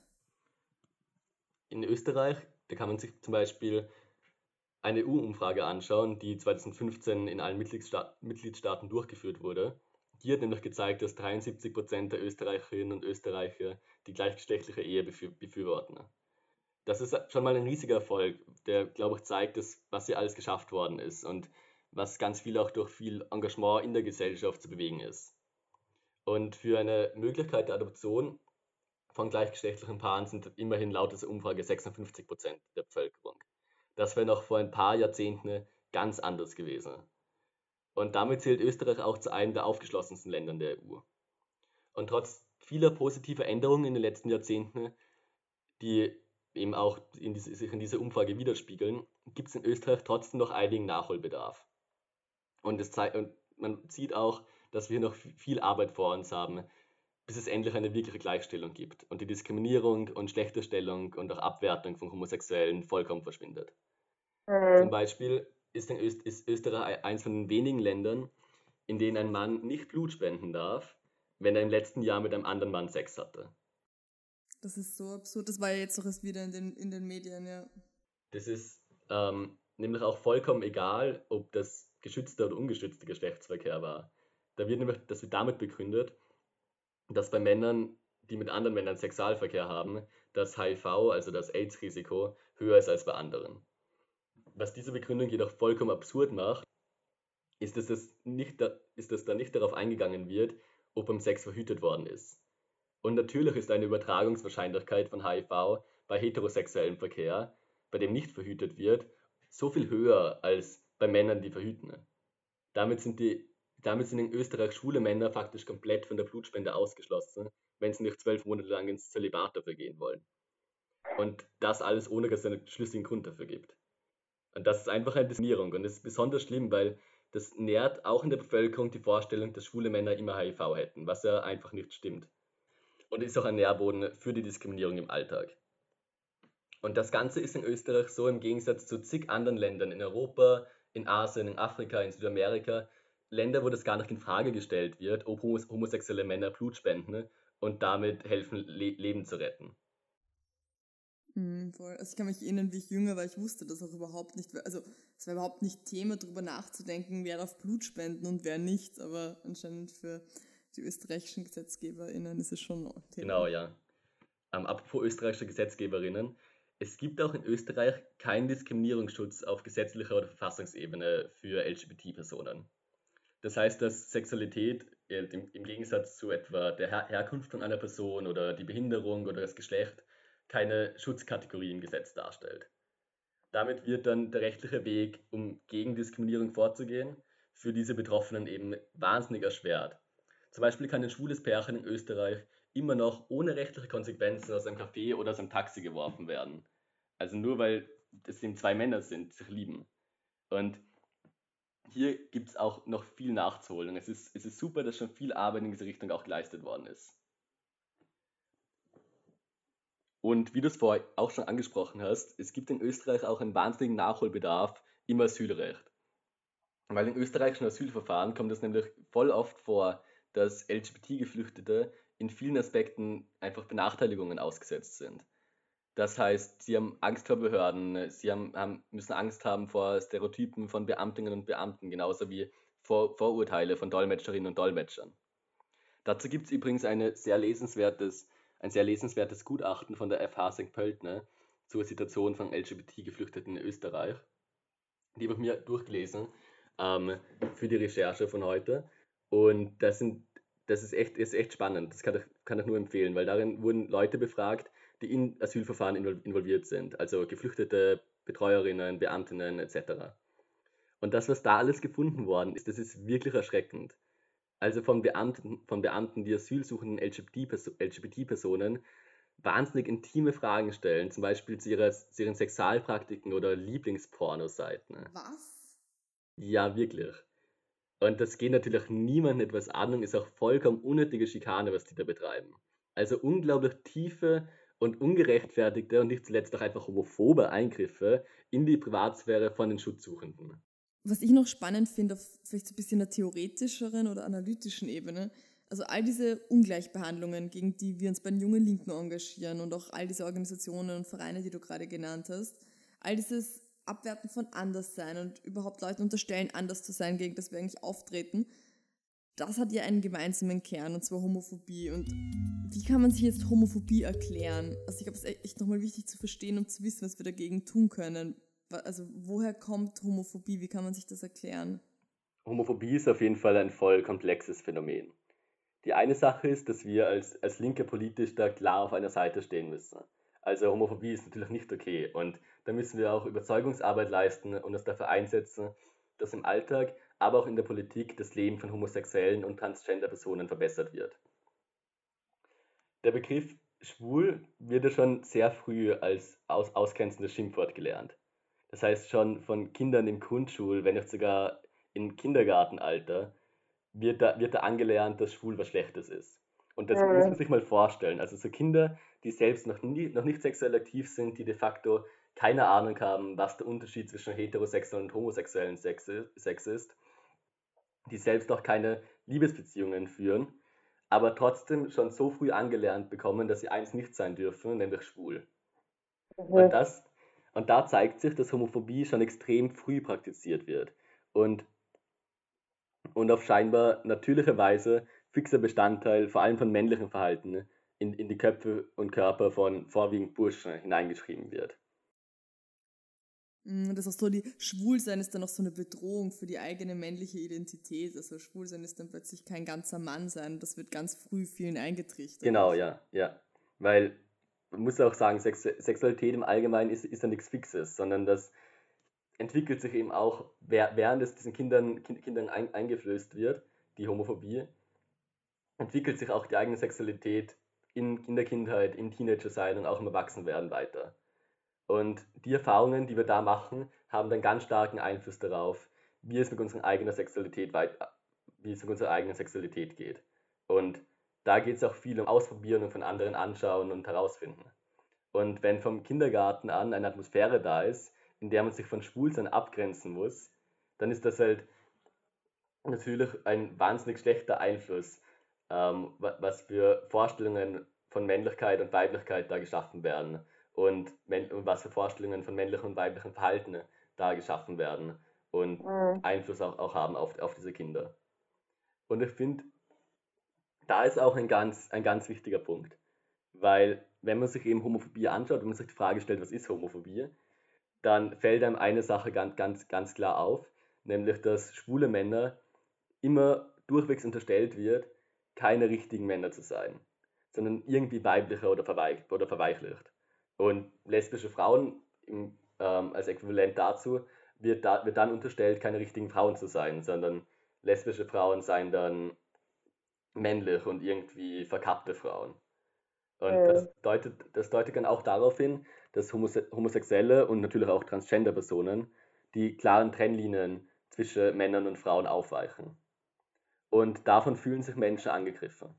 In Österreich, da kann man sich zum Beispiel eine E U-Umfrage anschauen, die zwanzig fünfzehn in allen Mitgliedsta- Mitgliedstaaten durchgeführt wurde. Die hat nämlich gezeigt, dass dreiundsiebzig Prozent der Österreicherinnen und Österreicher die gleichgeschlechtliche Ehe befür- befürworten. Das ist schon mal ein riesiger Erfolg, der, glaube ich, zeigt, dass, was hier alles geschafft worden ist und was ganz viel auch durch viel Engagement in der Gesellschaft zu bewegen ist. Und für eine Möglichkeit der Adoption von gleichgeschlechtlichen Paaren sind immerhin laut dieser Umfrage sechsundfünfzig Prozent der Bevölkerung. Das wäre noch vor ein paar Jahrzehnten ganz anders gewesen. Und damit zählt Österreich auch zu einem der aufgeschlossensten Ländern der E U. Und trotz vieler positiver Änderungen in den letzten Jahrzehnten, die eben auch in diese, sich in dieser Umfrage widerspiegeln, gibt es in Österreich trotzdem noch einigen Nachholbedarf. Und, es zeigt, und man sieht auch, dass wir noch viel Arbeit vor uns haben, bis es endlich eine wirkliche Gleichstellung gibt und die Diskriminierung und Schlechterstellung und auch Abwertung von Homosexuellen vollkommen verschwindet. Mhm. Zum Beispiel ist, in Öst, ist Österreich eines von den wenigen Ländern, in denen ein Mann nicht Blut spenden darf, wenn er im letzten Jahr mit einem anderen Mann Sex hatte. Das ist so absurd. Das war ja jetzt doch erst wieder in den, in den Medien, ja. Das ist ähm, nämlich auch vollkommen egal, ob das geschützter oder ungeschützter Geschlechtsverkehr war. Da wird nämlich, das wird damit begründet, dass bei Männern, die mit anderen Männern Sexualverkehr haben, das H I V, also das AIDS-Risiko, höher ist als bei anderen. Was diese Begründung jedoch vollkommen absurd macht, ist, dass, das nicht da, ist, dass da nicht darauf eingegangen wird, ob beim Sex verhütet worden ist. Und natürlich ist eine Übertragungswahrscheinlichkeit von H I V bei heterosexuellem Verkehr, bei dem nicht verhütet wird, so viel höher als bei Männern, die verhüten. Damit sind, die, damit sind in Österreich schwule Männer faktisch komplett von der Blutspende ausgeschlossen, wenn sie nicht zwölf Monate lang ins Zölibat dafür gehen wollen. Und das alles ohne, dass es einen schlüssigen Grund dafür gibt. Und das ist einfach eine Diskriminierung. Und das ist besonders schlimm, weil das nährt auch in der Bevölkerung die Vorstellung, dass schwule Männer immer H I V hätten, was ja einfach nicht stimmt. Und ist auch ein Nährboden für die Diskriminierung im Alltag. Und das Ganze ist in Österreich so im Gegensatz zu zig anderen Ländern in Europa, in Asien, in Afrika, in Südamerika, Länder, wo das gar nicht in Frage gestellt wird, ob homosexuelle Männer Blut spenden und damit helfen, Le- Leben zu retten. Mm, voll. Also ich kann mich erinnern, wie ich jünger war, ich wusste das auch überhaupt nicht. Also es war überhaupt nicht Thema, darüber nachzudenken, wer darf Blut spenden und wer nicht. Aber anscheinend für die österreichischen GesetzgeberInnen ist es schon ein Thema. Genau, ja. Ähm, apropos österreichische GesetzgeberInnen. Es gibt auch in Österreich keinen Diskriminierungsschutz auf gesetzlicher oder Verfassungsebene für L G B T-Personen. Das heißt, dass Sexualität äh, im, im Gegensatz zu etwa der Her Herkunft von einer Person oder die Behinderung oder das Geschlecht keine Schutzkategorie im Gesetz darstellt. Damit wird dann der rechtliche Weg, um gegen Diskriminierung vorzugehen, für diese Betroffenen eben wahnsinnig erschwert. Zum Beispiel kann ein schwules Pärchen in Österreich immer noch ohne rechtliche Konsequenzen aus einem Café oder aus einem Taxi geworfen werden. Also nur weil es eben zwei Männer sind, die sich lieben. Und hier gibt es auch noch viel nachzuholen. Und es ist, es ist super, dass schon viel Arbeit in diese Richtung auch geleistet worden ist. Und wie du es vorher auch schon angesprochen hast, es gibt in Österreich auch einen wahnsinnigen Nachholbedarf im Asylrecht. Weil in österreichischen Asylverfahren kommt es nämlich voll oft vor, dass L G B T-Geflüchtete in vielen Aspekten einfach Benachteiligungen ausgesetzt sind. Das heißt, sie haben Angst vor Behörden, sie haben, haben, müssen Angst haben vor Stereotypen von Beamtinnen und Beamten, genauso wie vor Vorurteile von Dolmetscherinnen und Dolmetschern. Dazu gibt es übrigens eine sehr lesenswertes, ein sehr lesenswertes Gutachten von der F H Sankt Pölten zur Situation von L G B T-Geflüchteten in Österreich. Die habe ich mir durchgelesen ähm, für die Recherche von heute. Und das, sind, das ist, echt, ist echt spannend. Das kann ich, kann ich nur empfehlen, weil darin wurden Leute befragt, die in Asylverfahren involviert sind. Also Geflüchtete, Betreuerinnen, Beamtinnen et cetera. Und das, was da alles gefunden worden ist, das ist wirklich erschreckend. Also von Beamten, von Beamten die asylsuchenden L G B T-Personen wahnsinnig intime Fragen stellen, zum Beispiel zu, ihrer, zu ihren Sexualpraktiken oder Lieblingspornoseiten. Was? Ja, wirklich. Und das geht natürlich niemandem etwas an und ist auch vollkommen unnötige Schikane, was die da betreiben. Also unglaublich tiefe und ungerechtfertigte und nicht zuletzt auch einfach homophobe Eingriffe in die Privatsphäre von den Schutzsuchenden. Was ich noch spannend finde, auf vielleicht so ein bisschen einer theoretischeren oder analytischen Ebene, also all diese Ungleichbehandlungen, gegen die wir uns bei den jungen Linken engagieren und auch all diese Organisationen und Vereine, die du gerade genannt hast, all dieses Abwerten von Anderssein und überhaupt Leuten unterstellen, anders zu sein, gegen das wir eigentlich auftreten, das hat ja einen gemeinsamen Kern, und zwar Homophobie. Und wie kann man sich jetzt Homophobie erklären? Also ich glaube, es ist echt nochmal wichtig zu verstehen und zu wissen, was wir dagegen tun können. Also woher kommt Homophobie? Wie kann man sich das erklären? Homophobie ist auf jeden Fall ein voll komplexes Phänomen. Die eine Sache ist, dass wir als, als Linke politisch da klar auf einer Seite stehen müssen. Also Homophobie ist natürlich nicht okay und da müssen wir auch Überzeugungsarbeit leisten und uns dafür einsetzen, dass im Alltag, aber auch in der Politik das Leben von homosexuellen und Transgender-Personen verbessert wird. Der Begriff schwul wird ja schon sehr früh als aus, ausgrenzendes Schimpfwort gelernt. Das heißt schon von Kindern im Grundschul, wenn nicht sogar im Kindergartenalter, wird da, wird da angelernt, dass schwul was Schlechtes ist. Und das muss man sich mal vorstellen. Also so Kinder, die selbst noch, nie, noch nicht sexuell aktiv sind, die de facto keine Ahnung haben, was der Unterschied zwischen heterosexuellen und homosexuellen Sex, Sex ist, die selbst auch keine Liebesbeziehungen führen, aber trotzdem schon so früh angelernt bekommen, dass sie eins nicht sein dürfen, nämlich schwul. Und, das, und da zeigt sich, dass Homophobie schon extrem früh praktiziert wird. Und und auf scheinbar natürliche Weise fixer Bestandteil vor allem von männlichem Verhalten in, in die Köpfe und Körper von vorwiegend Burschen hineingeschrieben wird. Und das ist auch so, die Schwulsein ist dann auch so eine Bedrohung für die eigene männliche Identität. Also Schwulsein ist dann plötzlich kein ganzer Mann sein. Das wird ganz früh vielen eingetrichtert. Genau, ja, ja. Weil man muss auch sagen, Sex Sexualität im Allgemeinen ist, ist ja nichts Fixes, sondern das entwickelt sich eben auch, während es diesen Kindern, kind, Kindern ein, eingeflößt wird, die Homophobie, entwickelt sich auch die eigene Sexualität in, in der Kindheit, im Teenagersein und auch im Erwachsenwerden weiter. Und die Erfahrungen, die wir da machen, haben dann ganz starken Einfluss darauf, wie es mit unserer eigenen Sexualität weit, wie es mit unserer eigenen Sexualität geht. Und da geht es auch viel um Ausprobieren und von anderen anschauen und herausfinden. Und wenn vom Kindergarten an eine Atmosphäre da ist, in der man sich von Schwulsein abgrenzen muss, dann ist das halt natürlich ein wahnsinnig schlechter Einfluss, ähm, was für Vorstellungen von Männlichkeit und Weiblichkeit da geschaffen werden und, und was für Vorstellungen von männlichem und weiblichem Verhalten da geschaffen werden und mhm. Einfluss auch, auch haben auf, auf diese Kinder. Und ich finde, da ist auch ein ganz, ein ganz wichtiger Punkt, weil wenn man sich eben Homophobie anschaut, wenn man sich die Frage stellt, was ist Homophobie, dann fällt einem eine Sache ganz, ganz, ganz klar auf, nämlich dass schwule Männer immer durchwegs unterstellt wird, keine richtigen Männer zu sein, sondern irgendwie weiblicher oder, verweich oder verweichlicht. Und lesbische Frauen im, ähm, als Äquivalent dazu wird, da, wird dann unterstellt, keine richtigen Frauen zu sein, sondern lesbische Frauen seien dann männlich und irgendwie verkappte Frauen. Und Mhm. das deutet, das deutet dann auch darauf hin, dass Homose Homosexuelle und natürlich auch Transgender-Personen die klaren Trennlinien zwischen Männern und Frauen aufweichen. Und davon fühlen sich Menschen angegriffen.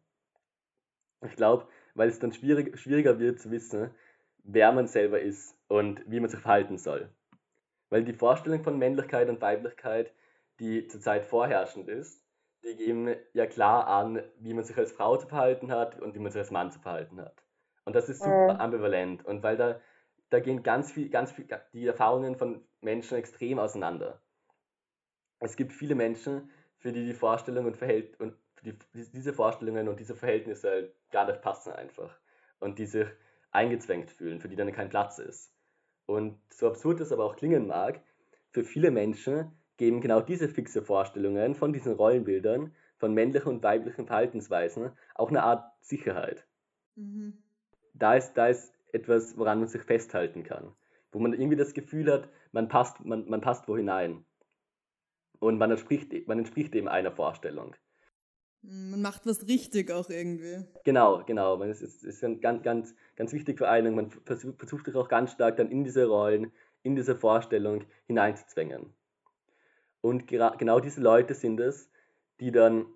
Ich glaube, weil es dann schwierig, schwieriger wird zu wissen, wer man selber ist und wie man sich verhalten soll. Weil die Vorstellung von Männlichkeit und Weiblichkeit, die zurzeit vorherrschend ist, die geben ja klar an, wie man sich als Frau zu verhalten hat und wie man sich als Mann zu verhalten hat. Und das ist super Mhm. ambivalent. Und weil da, da gehen ganz viel, ganz viel, die Erfahrungen von Menschen extrem auseinander. Es gibt viele Menschen, für die die Vorstellung und Verhält und für die, diese Vorstellungen und diese Verhältnisse halt gar nicht passen einfach. Und die sich eingezwängt fühlen, für die dann kein Platz ist. Und so absurd es aber auch klingen mag, für viele Menschen geben genau diese fixe Vorstellungen von diesen Rollenbildern, von männlichen und weiblichen Verhaltensweisen auch eine Art Sicherheit. Mhm. Da ist, da ist etwas, woran man sich festhalten kann. Wo man irgendwie das Gefühl hat, man passt, man, man passt wo hinein. Und man entspricht, man entspricht eben einer Vorstellung. Man macht was richtig auch irgendwie. Genau, genau. Es ist, ist ganz, ganz, ganz wichtig für einen. Man versucht, versucht sich auch ganz stark dann in diese Rollen, in diese Vorstellung hineinzuzwängen. Und gera- genau diese Leute sind es, die dann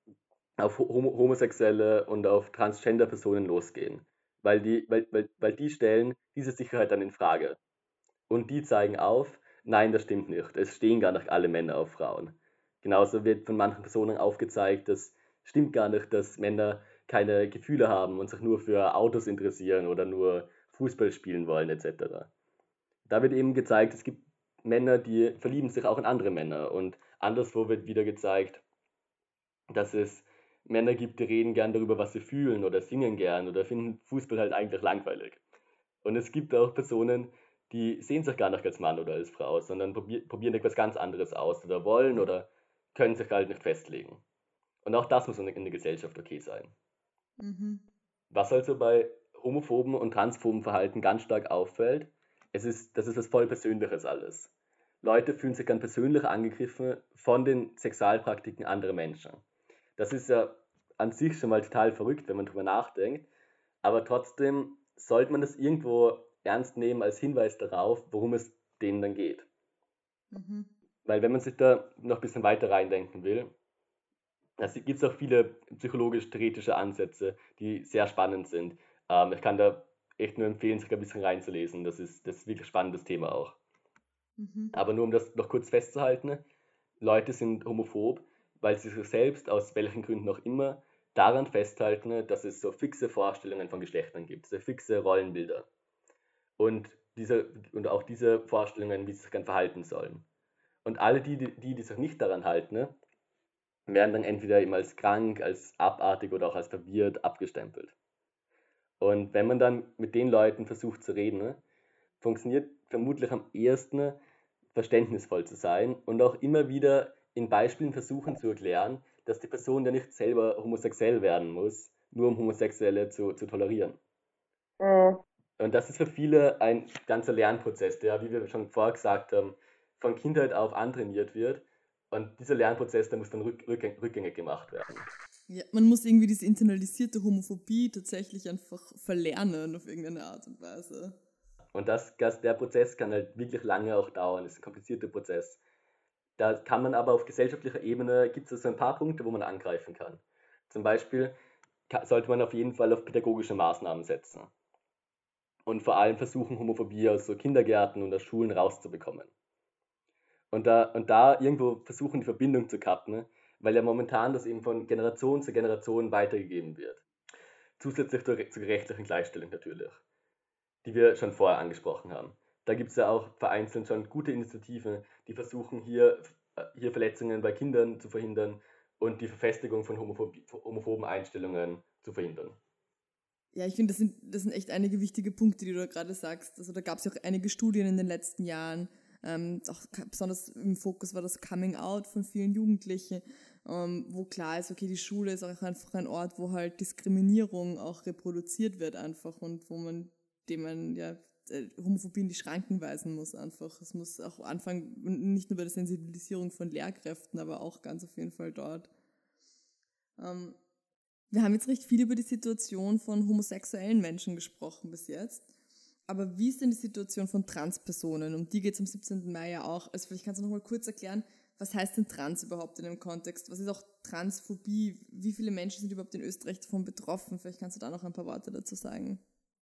auf Homo Homosexuelle und auf Transgender-Personen losgehen. Weil die, weil, weil, weil die stellen diese Sicherheit dann in Frage. Und die zeigen auf, nein, das stimmt nicht. Es stehen gar nicht alle Männer auf Frauen. Genauso wird von manchen Personen aufgezeigt, das stimmt gar nicht, dass Männer keine Gefühle haben und sich nur für Autos interessieren oder nur Fußball spielen wollen, et cetera. Da wird eben gezeigt, es gibt Männer, die verlieben sich auch in andere Männer. Und anderswo wird wieder gezeigt, dass es Männer gibt, die reden gern darüber, was sie fühlen oder singen gern oder finden Fußball halt eigentlich langweilig. Und es gibt auch Personen, die sehen sich gar nicht als Mann oder als Frau, sondern probier probieren etwas ganz anderes aus oder wollen oder können sich halt nicht festlegen. Und auch das muss in der Gesellschaft okay sein. Mhm. Was also bei homophoben und transphoben Verhalten ganz stark auffällt, es ist, das ist was voll Persönliches alles. Leute fühlen sich dann persönlich angegriffen von den Sexualpraktiken anderer Menschen. Das ist ja an sich schon mal total verrückt, wenn man drüber nachdenkt, aber trotzdem sollte man das irgendwo ernst nehmen als Hinweis darauf, worum es denen dann geht. Mhm. Weil wenn man sich da noch ein bisschen weiter reindenken will, da gibt es auch viele psychologisch-theoretische Ansätze, die sehr spannend sind. Ähm, ich kann da echt nur empfehlen, sich ein bisschen reinzulesen. Das ist, das ist wirklich ein spannendes Thema auch. Mhm. Aber nur um das noch kurz festzuhalten, Leute sind homophob, weil sie sich selbst, aus welchen Gründen auch immer, daran festhalten, dass es so fixe Vorstellungen von Geschlechtern gibt, so fixe Rollenbilder. Und, diese, und auch diese Vorstellungen, wie sie sich dann verhalten sollen. Und alle die, die, die sich nicht daran halten, werden dann entweder eben als krank, als abartig oder auch als verwirrt abgestempelt. Und wenn man dann mit den Leuten versucht zu reden, funktioniert vermutlich am ehesten verständnisvoll zu sein und auch immer wieder in Beispielen versuchen zu erklären, dass die Person ja nicht selber homosexuell werden muss, nur um Homosexuelle zu, zu tolerieren. Mhm. Und das ist für viele ein ganzer Lernprozess, der, wie wir schon vorher gesagt haben, von Kindheit auf antrainiert wird. Und dieser Lernprozess, der muss dann rück, rückgäng, rückgängig gemacht werden. Ja, man muss irgendwie diese internalisierte Homophobie tatsächlich einfach verlernen auf irgendeine Art und Weise. Und das, das, der Prozess kann halt wirklich lange auch dauern, das ist ein komplizierter Prozess. Da kann man aber auf gesellschaftlicher Ebene, gibt es so ein paar Punkte, wo man angreifen kann. Zum Beispiel ka- sollte man auf jeden Fall auf pädagogische Maßnahmen setzen. Und vor allem versuchen, Homophobie aus so Kindergärten und aus Schulen rauszubekommen. Und da, und da irgendwo versuchen, die Verbindung zu kappen, weil ja momentan das eben von Generation zu Generation weitergegeben wird. Zusätzlich zur, zur rechtlichen Gleichstellung natürlich, die wir schon vorher angesprochen haben. Da gibt es ja auch vereinzelt schon gute Initiativen, die versuchen, hier, hier Verletzungen bei Kindern zu verhindern und die Verfestigung von Homophobie, homophoben Einstellungen zu verhindern. Ja, ich finde, das sind, das sind echt einige wichtige Punkte, die du da gerade sagst. Also da gab es ja auch einige Studien in den letzten Jahren. Ähm, auch besonders im Fokus war das Coming Out von vielen Jugendlichen. ähm, wo klar ist, okay, die Schule ist auch einfach ein Ort, wo halt Diskriminierung auch reproduziert wird einfach und wo man, dem man ja äh, Homophobie in die Schranken weisen muss einfach. Es muss auch anfangen, nicht nur bei der Sensibilisierung von Lehrkräften, aber auch ganz auf jeden Fall dort. Ähm, wir haben jetzt recht viel über die Situation von homosexuellen Menschen gesprochen bis jetzt. Aber wie ist denn die Situation von Transpersonen? Um die geht es am siebzehnten Mai ja auch. Also vielleicht kannst du noch mal kurz erklären, was heißt denn Trans überhaupt in dem Kontext? Was ist auch Transphobie? Wie viele Menschen sind überhaupt in Österreich davon betroffen? Vielleicht kannst du da noch ein paar Worte dazu sagen.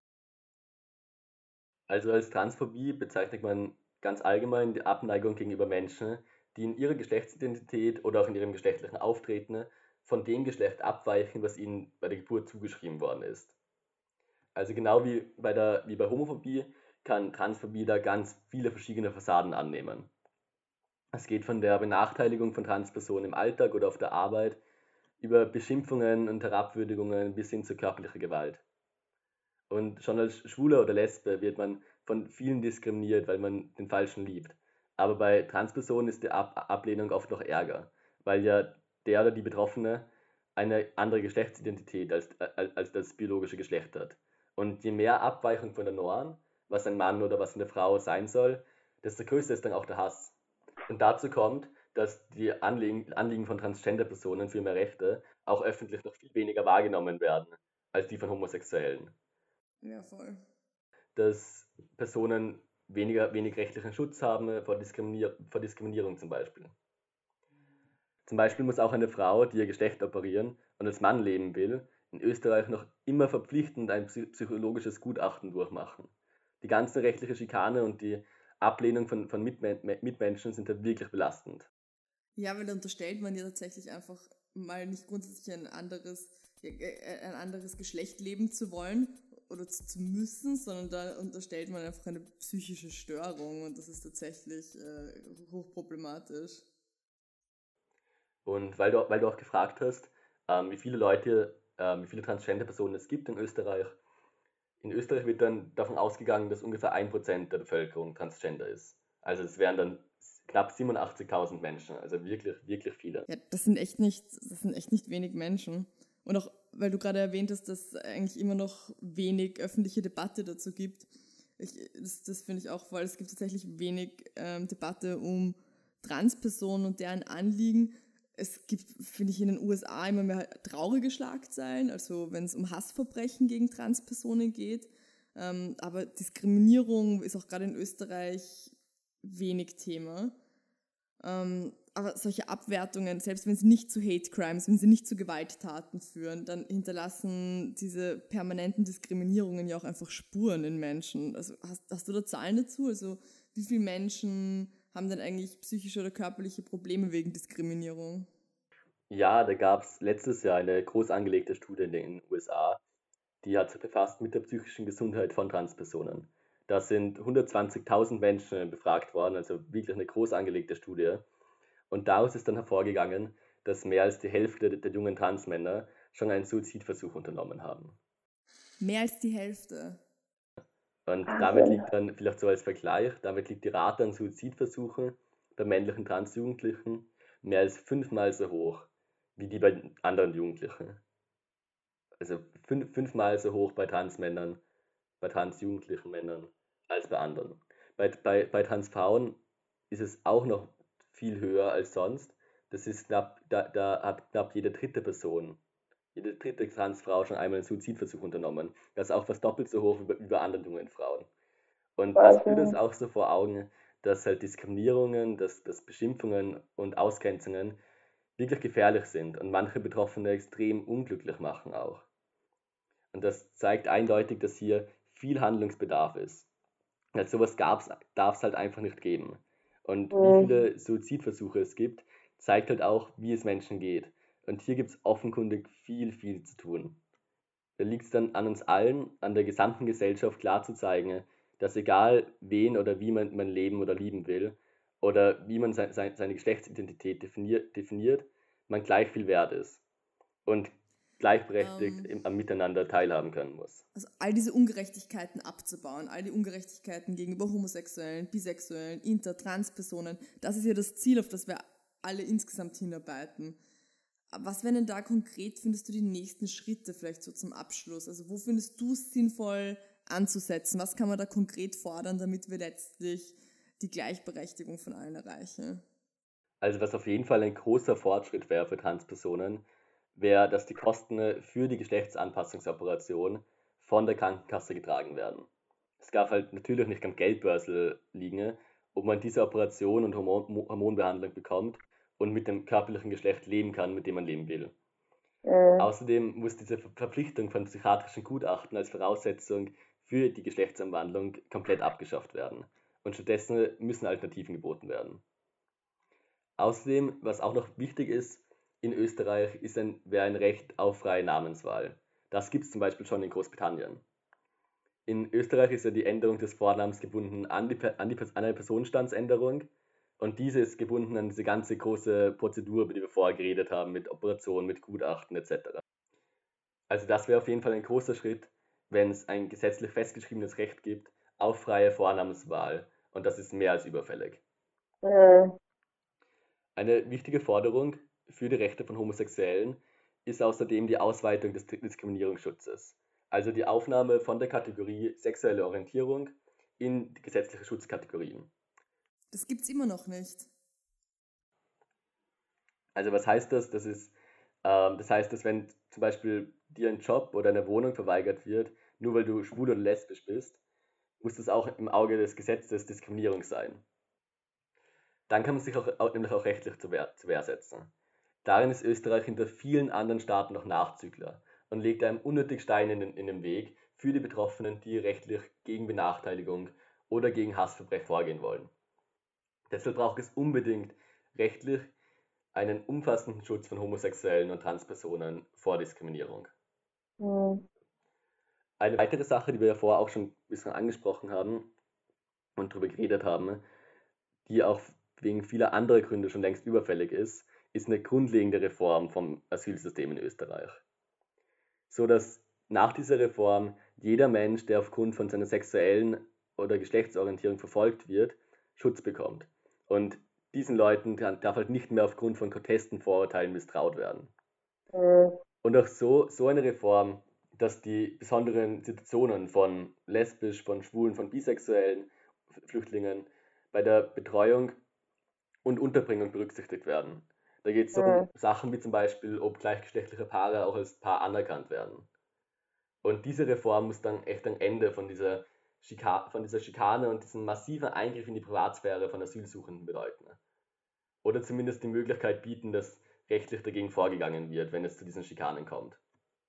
Also als Transphobie bezeichnet man ganz allgemein die Abneigung gegenüber Menschen, die in ihrer Geschlechtsidentität oder auch in ihrem geschlechtlichen Auftreten von dem Geschlecht abweichen, was ihnen bei der Geburt zugeschrieben worden ist. Also genau wie bei der, wie bei Homophobie kann Transphobie da ganz viele verschiedene Fassaden annehmen. Es geht von der Benachteiligung von Transpersonen im Alltag oder auf der Arbeit über Beschimpfungen und Herabwürdigungen bis hin zu körperlicher Gewalt. Und schon als Schwuler oder Lesbe wird man von vielen diskriminiert, weil man den Falschen liebt. Aber bei Transpersonen ist die Ab Ablehnung oft noch ärger, weil ja der oder die Betroffene eine andere Geschlechtsidentität als, als, als das biologische Geschlecht hat. Und je mehr Abweichung von der Norm, was ein Mann oder was eine Frau sein soll, desto größer ist dann auch der Hass. Und dazu kommt, dass die Anliegen, Anliegen von Transgender-Personen für mehr Rechte auch öffentlich noch viel weniger wahrgenommen werden als die von Homosexuellen. Ja, voll. Dass Personen weniger, wenig rechtlichen Schutz haben vor, Diskriminier vor Diskriminierung zum Beispiel. Zum Beispiel muss auch eine Frau, die ihr Geschlecht operieren und als Mann leben will, in Österreich noch immer verpflichtend ein psychologisches Gutachten durchmachen. Die ganze rechtliche Schikane und die Ablehnung von, von Mitmen Mitmenschen sind da wirklich belastend. Ja, weil da unterstellt man ja tatsächlich einfach mal nicht grundsätzlich ein anderes, ein anderes Geschlecht leben zu wollen oder zu, zu müssen, sondern da unterstellt man einfach eine psychische Störung und das ist tatsächlich äh, hochproblematisch. Und weil du, weil du auch gefragt hast, ähm, wie viele Leute, ähm, wie viele Transgender-Personen es gibt in Österreich. In Österreich wird dann davon ausgegangen, dass ungefähr ein Prozent der Bevölkerung Transgender ist. Also es wären dann knapp siebenundachtzigtausend Menschen, also wirklich, wirklich viele. Ja, das sind echt nicht, das sind echt nicht wenig Menschen. Und auch, weil du gerade erwähnt hast, dass es eigentlich immer noch wenig öffentliche Debatte dazu gibt. Ich, das das finde ich auch, weil es gibt tatsächlich wenig ähm, Debatte um Transpersonen und deren Anliegen. Es gibt, finde ich, in den U S A immer mehr traurige Schlagzeilen, also wenn es um Hassverbrechen gegen Transpersonen geht. Ähm, aber Diskriminierung ist auch gerade in Österreich wenig Thema. Ähm, aber solche Abwertungen, selbst wenn sie nicht zu Hate Crimes, wenn sie nicht zu Gewalttaten führen, dann hinterlassen diese permanenten Diskriminierungen ja auch einfach Spuren in Menschen. Also hast, hast du da Zahlen dazu? Also wie viele Menschen haben denn eigentlich psychische oder körperliche Probleme wegen Diskriminierung? Ja, da gab es letztes Jahr eine groß angelegte Studie in den U S A, die hat sich befasst mit der psychischen Gesundheit von Transpersonen. Da sind hundertzwanzigtausend Menschen befragt worden, also wirklich eine groß angelegte Studie. Und daraus ist dann hervorgegangen, dass mehr als die Hälfte der, der jungen Transmänner schon einen Suizidversuch unternommen haben. Mehr als die Hälfte. Und damit liegt dann, vielleicht so als Vergleich, damit liegt die Rate an Suizidversuchen bei männlichen Transjugendlichen mehr als fünfmal so hoch wie die bei anderen Jugendlichen. Also fünf, fünfmal so hoch bei Transmännern, bei transjugendlichen Männern als bei anderen. Bei, bei, bei Transfrauen ist es auch noch viel höher als sonst. Das ist knapp, da, da hat knapp jede dritte Person, jede dritte Transfrau schon einmal einen Suizidversuch unternommen. Das ist auch fast doppelt so hoch wie bei, wie bei anderen jungen Frauen. Und das führt uns auch so vor Augen, dass halt Diskriminierungen, dass, dass Beschimpfungen und Ausgrenzungen wirklich gefährlich sind und manche Betroffene extrem unglücklich machen auch. Und das zeigt eindeutig, dass hier viel Handlungsbedarf ist. Weil sowas darf es halt einfach nicht geben. Und wie viele Suizidversuche es gibt, zeigt halt auch, wie es Menschen geht. Und hier gibt es offenkundig viel, viel zu tun. Da liegt es dann an uns allen, an der gesamten Gesellschaft klar zu zeigen, dass egal wen oder wie man, man leben oder lieben will oder wie man se, se, seine Geschlechtsidentität definiert, definiert, man gleich viel wert ist und gleichberechtigt Ähm, im, am Miteinander teilhaben können muss. Also all diese Ungerechtigkeiten abzubauen, all die Ungerechtigkeiten gegenüber Homosexuellen, Bisexuellen, Inter-, Trans-Personen, das ist ja das Ziel, auf das wir alle insgesamt hinarbeiten. Was wären denn da konkret, findest du, die nächsten Schritte vielleicht so zum Abschluss? Also wo findest du es sinnvoll anzusetzen? Was kann man da konkret fordern, damit wir letztlich die Gleichberechtigung von allen erreichen? Also was auf jeden Fall ein großer Fortschritt wäre für Transpersonen, wäre, dass die Kosten für die Geschlechtsanpassungsoperation von der Krankenkasse getragen werden. Es darf halt natürlich nicht am Geldbörsel liegen, ob man diese Operation und Hormon Hormonbehandlung bekommt und mit dem körperlichen Geschlecht leben kann, mit dem man leben will. Äh. Außerdem muss diese Verpflichtung von psychiatrischen Gutachten als Voraussetzung für die Geschlechtsumwandlung komplett abgeschafft werden. Und stattdessen müssen Alternativen geboten werden. Außerdem, was auch noch wichtig ist, in Österreich ist ein, wäre ein Recht auf freie Namenswahl. Das gibt es zum Beispiel schon in Großbritannien. In Österreich ist ja die Änderung des Vornamens gebunden an, die, an, die, an eine Personenstandsänderung und diese ist gebunden an diese ganze große Prozedur, über die wir vorher geredet haben, mit Operationen, mit Gutachten et cetera. Also das wäre auf jeden Fall ein großer Schritt, wenn es ein gesetzlich festgeschriebenes Recht gibt auf freie Vornamenswahl und das ist mehr als überfällig. Äh. Eine wichtige Forderung für die Rechte von Homosexuellen ist außerdem die Ausweitung des Diskriminierungsschutzes, also die Aufnahme von der Kategorie sexuelle Orientierung in die gesetzliche Schutzkategorien. Das gibt's immer noch nicht. Also was heißt das? Das ist, ähm, das heißt, dass wenn zum Beispiel dir ein Job oder eine Wohnung verweigert wird, nur weil du schwul oder lesbisch bist, muss das auch im Auge des Gesetzes Diskriminierung sein. Dann kann man sich auch, auch, nämlich auch rechtlich zur Wehr, zur Wehr setzen. Darin ist Österreich hinter vielen anderen Staaten noch Nachzügler und legt einem unnötig Steine in den, in den Weg für die Betroffenen, die rechtlich gegen Benachteiligung oder gegen Hassverbrechen vorgehen wollen. Deshalb braucht es unbedingt rechtlich einen umfassenden Schutz von Homosexuellen und Transpersonen vor Diskriminierung. Mhm. Eine weitere Sache, die wir ja vorher auch schon ein bisschen angesprochen haben und darüber geredet haben, die auch wegen vieler anderer Gründe schon längst überfällig ist, ist eine grundlegende Reform vom Asylsystem in Österreich. So dass nach dieser Reform jeder Mensch, der aufgrund von seiner sexuellen oder Geschlechtsorientierung verfolgt wird, Schutz bekommt. Und diesen Leuten darf halt nicht mehr aufgrund von Protesten, Vorurteilen misstraut werden. Mhm. Und auch so, so eine Reform, dass die besonderen Situationen von lesbisch, von schwulen, von bisexuellen Flüchtlingen bei der Betreuung und Unterbringung berücksichtigt werden. Da geht es um mhm. Sachen wie zum Beispiel, ob gleichgeschlechtliche Paare auch als Paar anerkannt werden. Und diese Reform muss dann echt ein Ende von dieser, Schika- von dieser Schikane und diesem massiven Eingriff in die Privatsphäre von Asylsuchenden bedeuten. Oder zumindest die Möglichkeit bieten, dass rechtlich dagegen vorgegangen wird, wenn es zu diesen Schikanen kommt.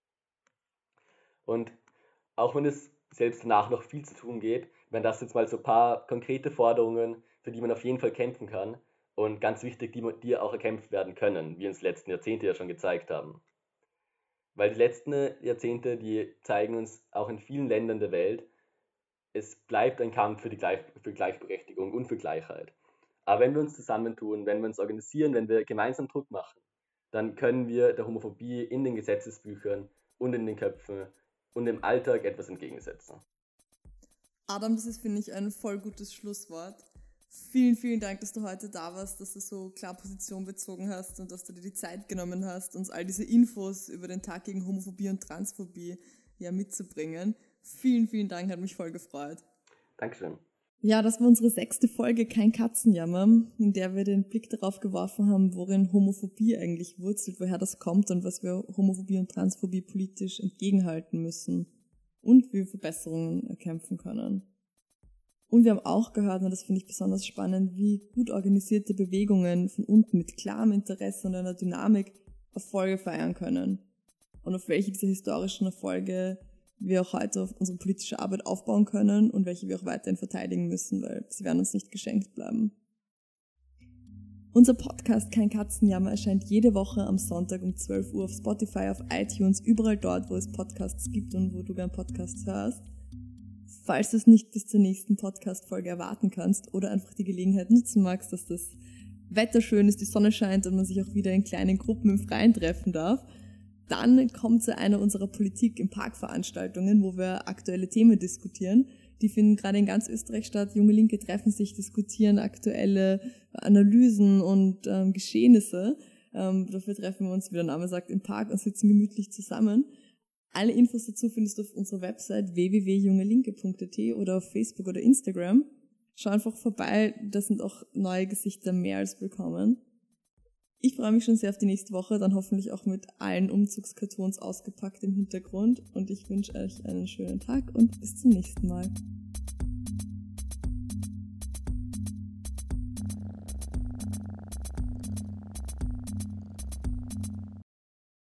Und auch wenn es selbst danach noch viel zu tun geht, wären das jetzt mal so ein paar konkrete Forderungen, für die man auf jeden Fall kämpfen kann und ganz wichtig, die, die auch erkämpft werden können, wie uns die letzten Jahrzehnte ja schon gezeigt haben. Weil die letzten Jahrzehnte, die zeigen uns auch in vielen Ländern der Welt, es bleibt ein Kampf für die Gleich, für Gleichberechtigung und für Gleichheit. Aber wenn wir uns zusammentun, wenn wir uns organisieren, wenn wir gemeinsam Druck machen, dann können wir der Homophobie in den Gesetzesbüchern und in den Köpfen und im Alltag etwas entgegensetzen. Adam, das ist, finde ich, ein voll gutes Schlusswort. Vielen, vielen Dank, dass du heute da warst, dass du so klar Position bezogen hast und dass du dir die Zeit genommen hast, uns all diese Infos über den Tag gegen Homophobie und Transphobie ja mitzubringen. Vielen, vielen Dank, hat mich voll gefreut. Dankeschön. Ja, das war unsere sechste Folge Kein Katzenjammer, in der wir den Blick darauf geworfen haben, worin Homophobie eigentlich wurzelt, woher das kommt und was wir Homophobie und Transphobie politisch entgegenhalten müssen und wie wir Verbesserungen erkämpfen können. Und wir haben auch gehört, und das finde ich besonders spannend, wie gut organisierte Bewegungen von unten mit klarem Interesse und einer Dynamik Erfolge feiern können. Und auf welche dieser historischen Erfolge wir auch heute auf unsere politische Arbeit aufbauen können und welche wir auch weiterhin verteidigen müssen, weil sie werden uns nicht geschenkt bleiben. Unser Podcast Kein Katzenjammer erscheint jede Woche am Sonntag um zwölf Uhr auf Spotify, auf iTunes, überall dort, wo es Podcasts gibt und wo du gern Podcasts hörst. Falls du es nicht bis zur nächsten Podcast-Folge erwarten kannst oder einfach die Gelegenheit nutzen magst, dass das Wetter schön ist, die Sonne scheint und man sich auch wieder in kleinen Gruppen im Freien treffen darf, dann kommt zu einer unserer Politik im Park-Veranstaltungen, wo wir aktuelle Themen diskutieren. Die finden gerade in ganz Österreich statt. Junge Linke treffen sich, diskutieren aktuelle Analysen und ähm, Geschehnisse. Ähm, dafür treffen wir uns, wie der Name sagt, im Park und sitzen gemütlich zusammen. Alle Infos dazu findest du auf unserer Website w w w punkt junge linke punkt a t oder auf Facebook oder Instagram. Schau einfach vorbei, da sind auch neue Gesichter mehr als willkommen. Ich freue mich schon sehr auf die nächste Woche, dann hoffentlich auch mit allen Umzugskartons ausgepackt im Hintergrund und ich wünsche euch einen schönen Tag und bis zum nächsten Mal.